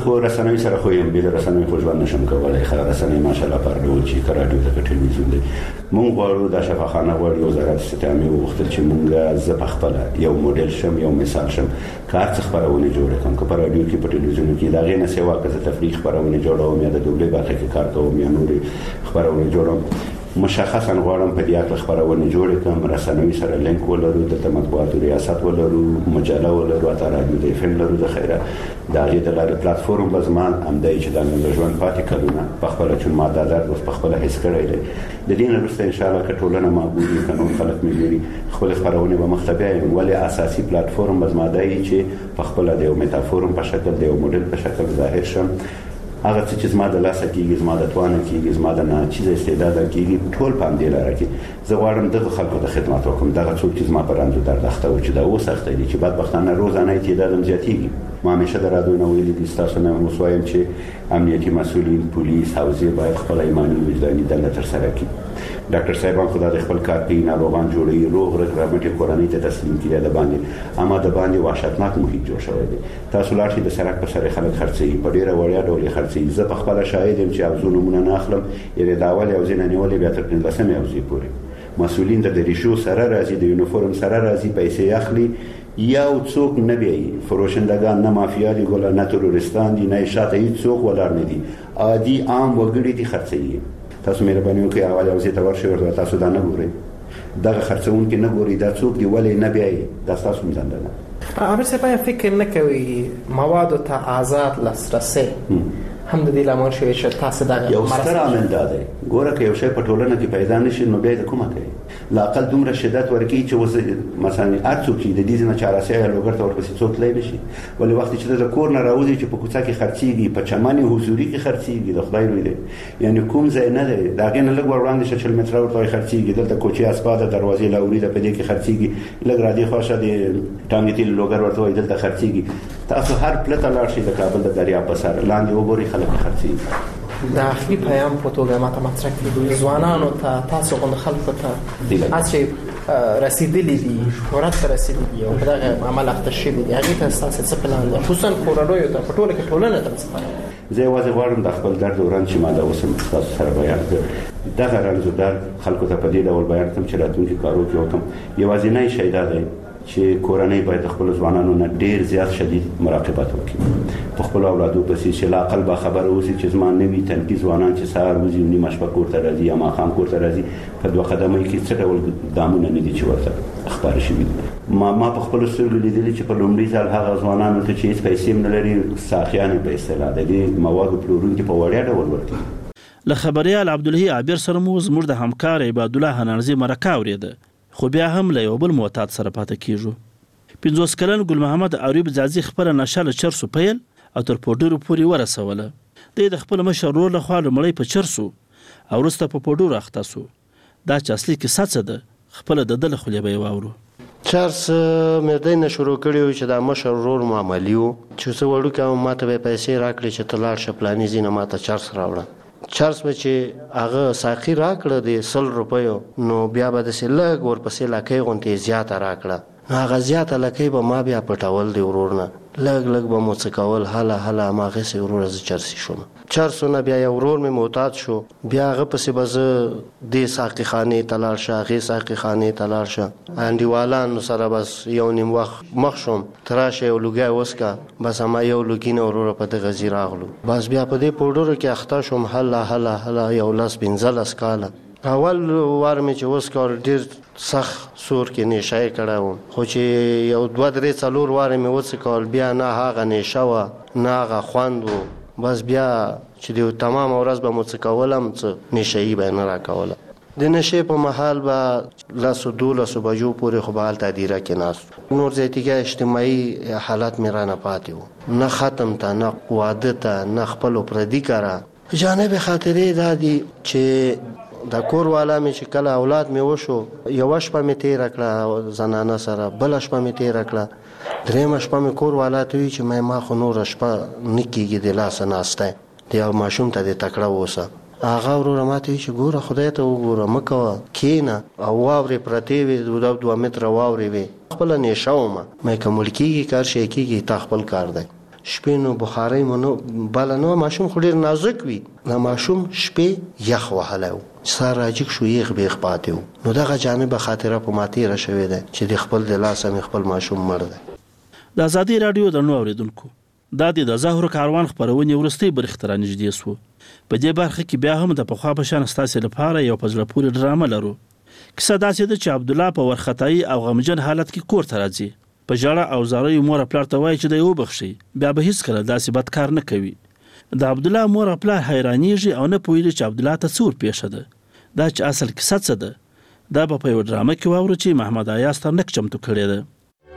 خو رسنوي سره خو یم بل رسنوي خو ژوند نشم کولای. خو رسنوي ماشاءالله پر ډول چې رادیو ته ټلویزیون دی. مونږ غواړو د شفاخانه غواړو وزارت استعماري وختل چې مونږ ز په خپل یو موډل شم یو مثال شم کار څه خبرونه جوړ کړم. که پر رادیو کې په ټلویزیون کې دا غي نه سیوا که تفریح خبرونه جوړوم یا د دوبلې برخه کې کار کوم یا نوري خبرونه جوړوم. مشخصا غواړم په دې اړه خبرونه جوړ کړم. رسنوي سره لینک ولرو، د مطبوعاتو ریاست ولرو، مجله ولرو، اته رادیو د فن لرو د خیره دا غي د لارې پلیټفارم بزمان هم دی چې د ژوند پاتې کړونه په خپل چون ماده درد اوس په خپل هیڅ کړی دی. د دې نه وروسته ان شاء الله که ټولنه معقولي قانون خلک ملي خپل خبرونه به مختبه ولی اساسي پلیټفارم بزما دی چې په خپل د یو میتافورم په شکل د یو موډل په شکل ظاهر شم. هغه څه چې زما د لاسه کېږي، زما د توانه کېږي، زما د ناچیزه استعداد کېږي، ټول په همدې لاره کې زه غواړم دغه خلکو ته خدمت وکړم. دغه څوک چې زما په رنځ درد اخته و چې دا اوس اخته دي چې بدبختانه روزانه تعداد زیاتېږي. ما همیشه د رادیو نه ویلي دي ستاسو نه اوس وایم چې امنیتي مسؤلین، پولیس، حوزې باید خپل ایماني وجداني دنده ترسره کړي. ډاکټر صاحبان خدای د خپل کار په ناروغان جوړي، روغ رغبتي کورنۍ ته تسلیم کړي د باندې اما د باندې وحشتناک محیط جوړ شوی دی. تاسو لاړ شئ د سړک په سر خلک خرڅي په ډیره وړیا ډول خرڅي. زه په خپل شاهد یم چې اوزو نمونه نه اخلم یره دا اول او زینه نیولې بیا تر پنځلسمه اوزي پورې مسؤلین د ریشو سره راځي، د یونیفورم سره راځي، پیسې اخلي. یو څوک نه بیایي، فروشندگان نه مافیا دي ګل نه ترورستان دي نه شاته هیڅ څوک ولر نه دي، عادي عام وګړي دي خرڅي. تاسو مهرباني وکړئ اول او زه ته ورشئ ورته تاسو دا نه ګورئ، دغه خرڅون کې نه ګورئ دا څوک دی ولې نه بیایي، دا تاسو هم ځان نه. امیر صاحب فکر نه کوي مواد ته آزاد لاسرسي هم د دې لامل شوی چې تاسو دا یو ستر عامل دی. ګوره که یو شی په ټولنه کې پیدا نشي نو بیا د کومه کوي لا اقل دومره شدت ورکی چې وس مثلا هر څوک چې د دې نه چارسي یا لوګر ته ورپسې څوک لای نشي. ولې وخت چې د کور نه راوځي چې په کوڅه کې خرڅيږي، په چمن حضوري کې خرڅيږي، د خدای نور دی یعنی کوم ځای نه دی دا غن لګ وړاندې شل متر ورته خرڅيږي، دلته کوچي اسپاده دروازې لاوري د پدې کې خرڅيږي، لګ را دي خوښه دي ټانګې تل لوګر ورته وای دلته خرڅيږي. تاسو هر پلته لاړ شئ د کابل د دریا په سر لاندې وګورئ خلک خرڅيږي. د اخري پیام په توګه ماته مطرح کړي ځوانانو ته تاسو غوښتل خلکو ته اسی رسیدلی دي شهرت ته رسیدلی دي او دغه عمل اخته شي دي هغه ته تاسو څه پلان دي خصوصا کورډوي ته په ټوله کې ټولنه ته څه زه واځي غواړم د خپل درد وران چې ما دا اوسم تاسو سره بیان کړم. دغه رنځ درد خلکو ته په دې ډول بیان کوم چې راتلونکي کارو کې وکم. یوازینی شی دا دی چې کورنۍ باید خپل ځوانانو نه ډیر زیات شدید مراقبت وکړي، په خپل اولادو پسې چې لا عقل با خبر اوسي چې زمان نوي تنکي ځوانان چې سهار وځي نیمه شپه کور ته راځي یا ماښام کور ته راځي په دوه قدمه کې څه ډول دامونه نه دي چې ورته اخبار شي. ما ما په خپل سترګو لیدلي چې په لومړي ځل هغه ځوانانو ته چې هیڅ پیسې نه لري ساخیانې په اصطلاح د دې موادو پلورونکي په وړیا ډول ورته. له خبريال عبدالهي عابر سره مو زموږ د همکار عباد الله حنانزي مرکه اوریده، خو بیا هم له یو بل معتاد سره پاتې کیږو. پنځوس کلن ګل محمد عریب ځاځي خپل نشه له چرسو پیل او تر پوډرو پورې ورسوله. د خپل مشر ورور له خوا لمړی په چرسو او وروسته په پوډرو اخته سو. دا چې اصلي کیسه څه ده خپل د دل خولې به واورو. چرس مې د نه شروع کړیو چې د مشر ورور معاملې وو چې څه وړو کوم ماته به پیسې راکړي چې تلار شپلانی زینه ماته چرس راوړه. چرس به چې هغه ساقي راکړه د سل روپیو نو بیا به د سلګ ورپسې لکې غونټې زیاته راکړه. هغه زیاته لکې به ما بیا پټول دی ورور نه لګ لګ به مو څه کول هله هله ما غسې ورور ز چرسي شوم. چرسونه بیا یو ورور مې معتاد شو، بیا هغه پسې به زه دې ساقي خانې ته لاړ شه هغې ساقي خانې ته لاړ شه انډیوالانو سره بس یو نیم وخت مخ شوم تراشه یو لوګی وسکه بس ما یو لوګي نه وروره په دغه ځای راغلو. بس بیا په دې پوډرو کې اخته شوم هله هله هله یو لس پنځلس کاله. اول وار مې چې اوس کار ډیر سخت سور کې نشه کړه وم خو چې یو دوه درې څلور وار مې اوس کال بیا نه هغه نشه و نه هغه خوند و. بس بیا چې دیو تمام ورځ به مو څه کولم څه نشه‌ای به نه را کوله. د نشې په محل به لاسو دولسو بجو پورې خو به هلته دیره کې ناست نور زیاتیګه اجتماعي حالت مې رانه پاتې و، نه ختم ته نه واده ته نه خپلو پردي کره. جانب خاطرې دا دي چې د کور والا مې چې کله اولاد مې وشو یو شپه مې تیر کړه زنانه سره، بل شپه مې تیر کړه، درېم شپه مې کور والا ته وی چې مې ما خو نور شپه نکیږي د لاس ناشته دی او ماشوم ته د تکړه ووسه. هغه ورور ماته وی چې ګوره خدای ته وګوره مکوه کینه او واورې پرتې وي دوه دوه متر واورې وي خپل نشه ومه مې کوم کیږي کار شي کیږي تا خپل کار دی. شپې نو بخارۍ مونو بل نو ماشوم خو ډیر نازک وي نو ماشوم شپې یخ وهلو سار راجک شو یخ به خپاتو نو دغه جانب خاطره په ماتي را شوې ده چې د خپل د لاس هم خپل ماشوم مړ ده. د ازادي رادیو د نو اوریدونکو دا د ظاهر کاروان خبرونه ورستي برخ تر نږدې سو. په دې برخه کې بیا هم د پخوا په شان ستاسو لپاره یو پزړه پورې ډرامه لرو. کیسه داسې ده چې عبد الله په ورختای او غمجن حالت کې کور ته راځي. په جړه او زاري مور خپل ته وایي چې د یو بخشي بیا به هیڅ کله داسې بد کار نه کوي. د عبد الله مور خپل حیرانیږي او نه پوهیږي چې عبد الله ته څور پیښه ده. دا چې اصل کیسه څه ده دا به په یو ډرامه کې واورو چې محمد ایاز تر نک چمتو کړی ده.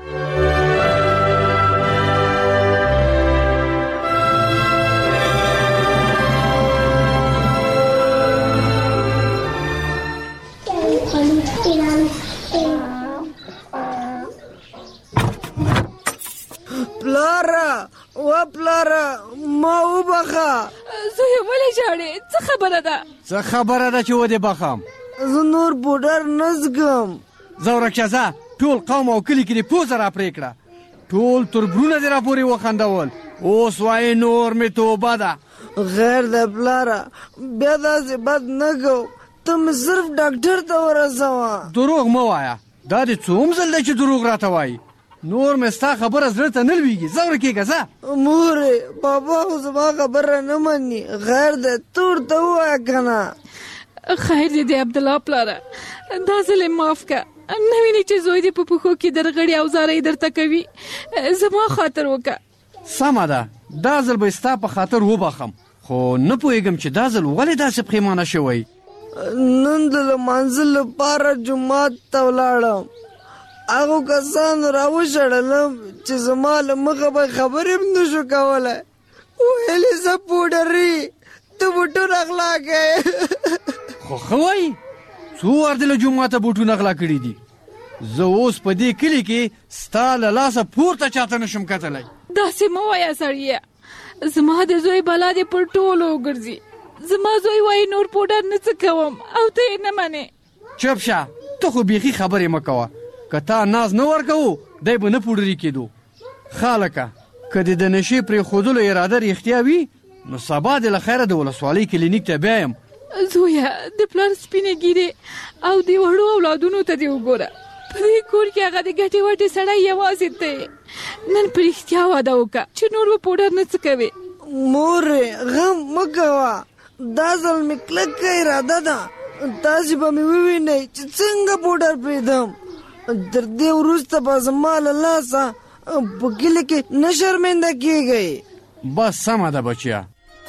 پلاره و پلاره ما وبخه زوی ولې ژاړې څه خبره ده څه خبره ده چې ودې بخم زه نور بوډر نه زغم زه ورکشه ټول قوم او کلي کې دې پوزه را پرې کړه ټول تربرونه دې را پورې وخندول اوس وایې نور مې توبه ده غیر ده پلاره بیا داسې بد نه کو ته مې صرف ډاکټر ته ورسوه دروغ مه وایه دا دې څوم ځل دی چې دروغ راته وایي نور مې ستا خبره زړه ته نه لویږي ځه ورکېږه ځه مورې بابا خو زما خبره نه مني غیر دی ته ورته ووایه که نه خیر دی دی عبدالله پلاره دا ځل یې معاف که نه وینې چې زوی دې په پښو کې درغړي او زارۍ درته کوي زما خاطر وکړه سمه ده دا ځل به ستا په خاطر وبخم خو نه پوهېږم چې دا ځل ولې داسې پښیمانه شوی نن د لمانځه لپاره جومات ته ولاړم هغو کسانو راوشړلم چې زما له مخه به خبرې هم نه شو کولی ویلې زه پوډري ته بوټونه اغلا کوې خو ښه وایي څو وار دې له جوماته بوټونه اغلا کړي دي زه اوس په دې کلي کې ستا له لاسه پورته چاته نشم کتلی داسې مه وایه سړیه زما د زوی بلا دې پر ټولو وګرځي زما زوی وایي نور پوډر نه څه کوم او ته یې نه منې چپ شه ته خو بیخي خبرې مه کوه که تا ناز نه ورکوو دی به نه پوډري کېدو خالکه که دې د نشې پرېښودلو اراده رښتیا وي نو سبا دې له خیره د ولسوالۍ کلینیک ته بیایم زویه د پلار سپینې ګیرې او د وړو اولادونو ته دې وګوره په دې کور کې هغه د ګټې وټې سړی یوازې دی نن په رښتیا واده وکړه چې نور به پوډر نه څه کوې مورې غم مه کوه دا ځل مې کلکه اراده ده تاسې به مې ووینئ چې څنګه پوډر پرېږدم تر دې وروسته به زما له لاسه په کلي کې نه شرمنده کېږئ بس سمه ده بچیه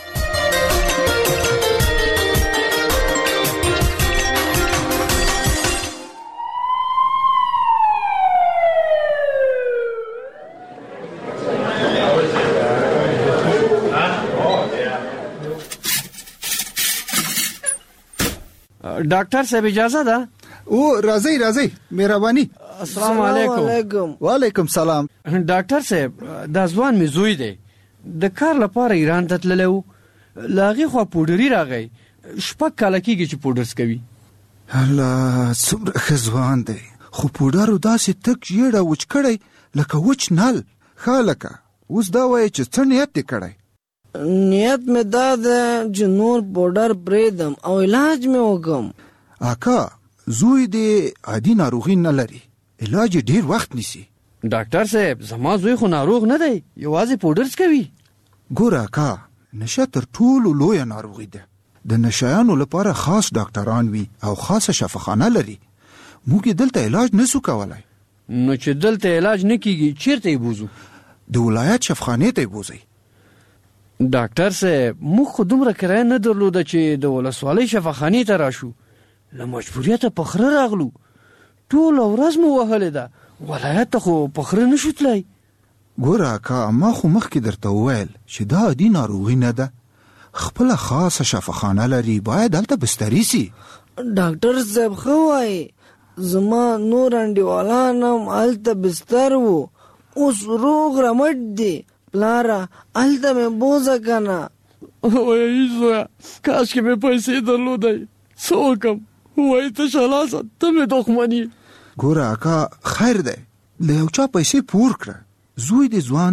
ډاکټر صاحب اجازه ده او راځي راځي مهرباني السلام علیکم وعلیکم سلام ډاکټر صاحب دا ځوان مې زوی دی د کار لپاره ایران ته تللی و له هغې خوا پوډري راغی شپږ کاله کېږي چې پوډرز کوي الله څومره ښه ځوان دی خو پوډرو داسې تک ژېړه وچ کړی لکه وچ نل ښه لکه اوس دا وایي چې څه نیت دې کړی نیت مې دا ده چې نور پوډر پرېږدم او علاج مې وکړم اکا زوی دې عادي ناروغي نه لري علاج ډیر وخت نیسي ډاکټر صاحب زما زوی خو ناروغ نه دی یوازې پوډرز کوي ګوره اکا نشه تر ټولو لویه ناروغي ده د نشایانو لپاره خاص ډاکټران وي او خاصه شفاخانه لري موږ دلته علاج نسو کولای نو چې دلته علاج نه کیږي چیرته یې بوزو د ولایت شفاخانې ته یې بوزئ ډاکټر صاحب موږ خو دومره کرایه نه درلوده چې د ولسوالۍ شفاخانې ته راشو له مجبوریته په خره راغلو ټوله ورځ مو وهلې ده ولایت ته خو په خره نه شو تللی ګوره اکا ما خو مخکې درته وویل چې دا عادي ناروغي نه ده خپله خاصه شفاخانه لري باید هلته بستري سي ډاکټر صاحب ښه وایي زما نور انډیوالان هم هلته بستر وو اوس روغ رمټ دي پلاره هلته مې بوزه که نه وایي زویه کاشکې مې پیسې درلودی څه وکړم وایي ته شلاسه ته مې دښمن یې ګوره اکا خیر دی له یو چا پیسې پور کړه زوی دې ځوان دی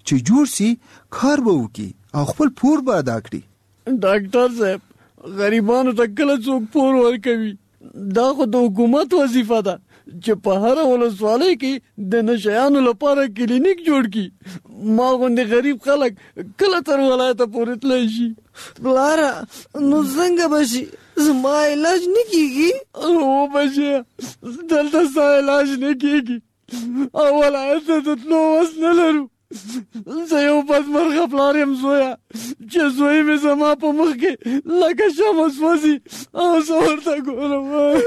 چې جوړ سي کار به وکړي او خپل پور به ادا کړي. ډاکټر صاحب غریبانو ته کله څوک پور ورکوي؟ دا خو د حکومت وظیفه ده چې په هر ولسوالۍ کې د نشیانو لپاره کلینیک جوړ کړي. ما غوندې غریب خلک کله تر ولایته پورې تللی شي؟ پلاره نو څنګه به شي؟ زما علاج نه کېږي؟ هو بچیه دلته ستا علاج نه کېږي او ولایت ته د تلو وس نه لرو. زه یو بدمرغه پلار یم زویه چې زوی مې زما په مخ کې لکه شمع سوځي او زه ورته ګورم.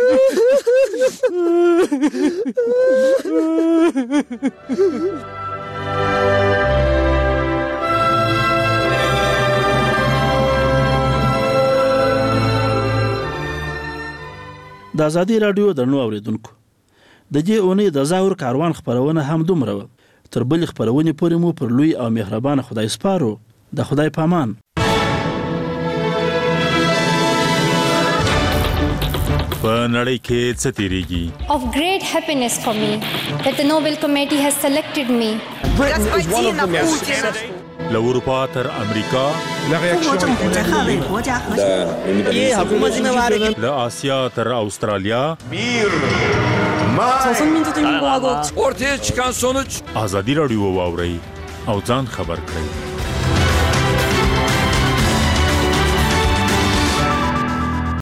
د ازادي راډیو درنو اوریدونکو د دې اونۍ د زاور کاروان خبرونه هم دومره وه. تر بلې خبرونې پورې مو پر لوی او مهربان خدای سپارو. د خدای پامان. په نړۍ کې څه تیریږي؟ Of great happiness for me that the Nobel Committee has selected me. Britain is one of the most له اروپا تر امریکا له آسیا تر استرالیا ortaya çıkan sonuç ازادي راډیو واوري او ځان خبر کړئ.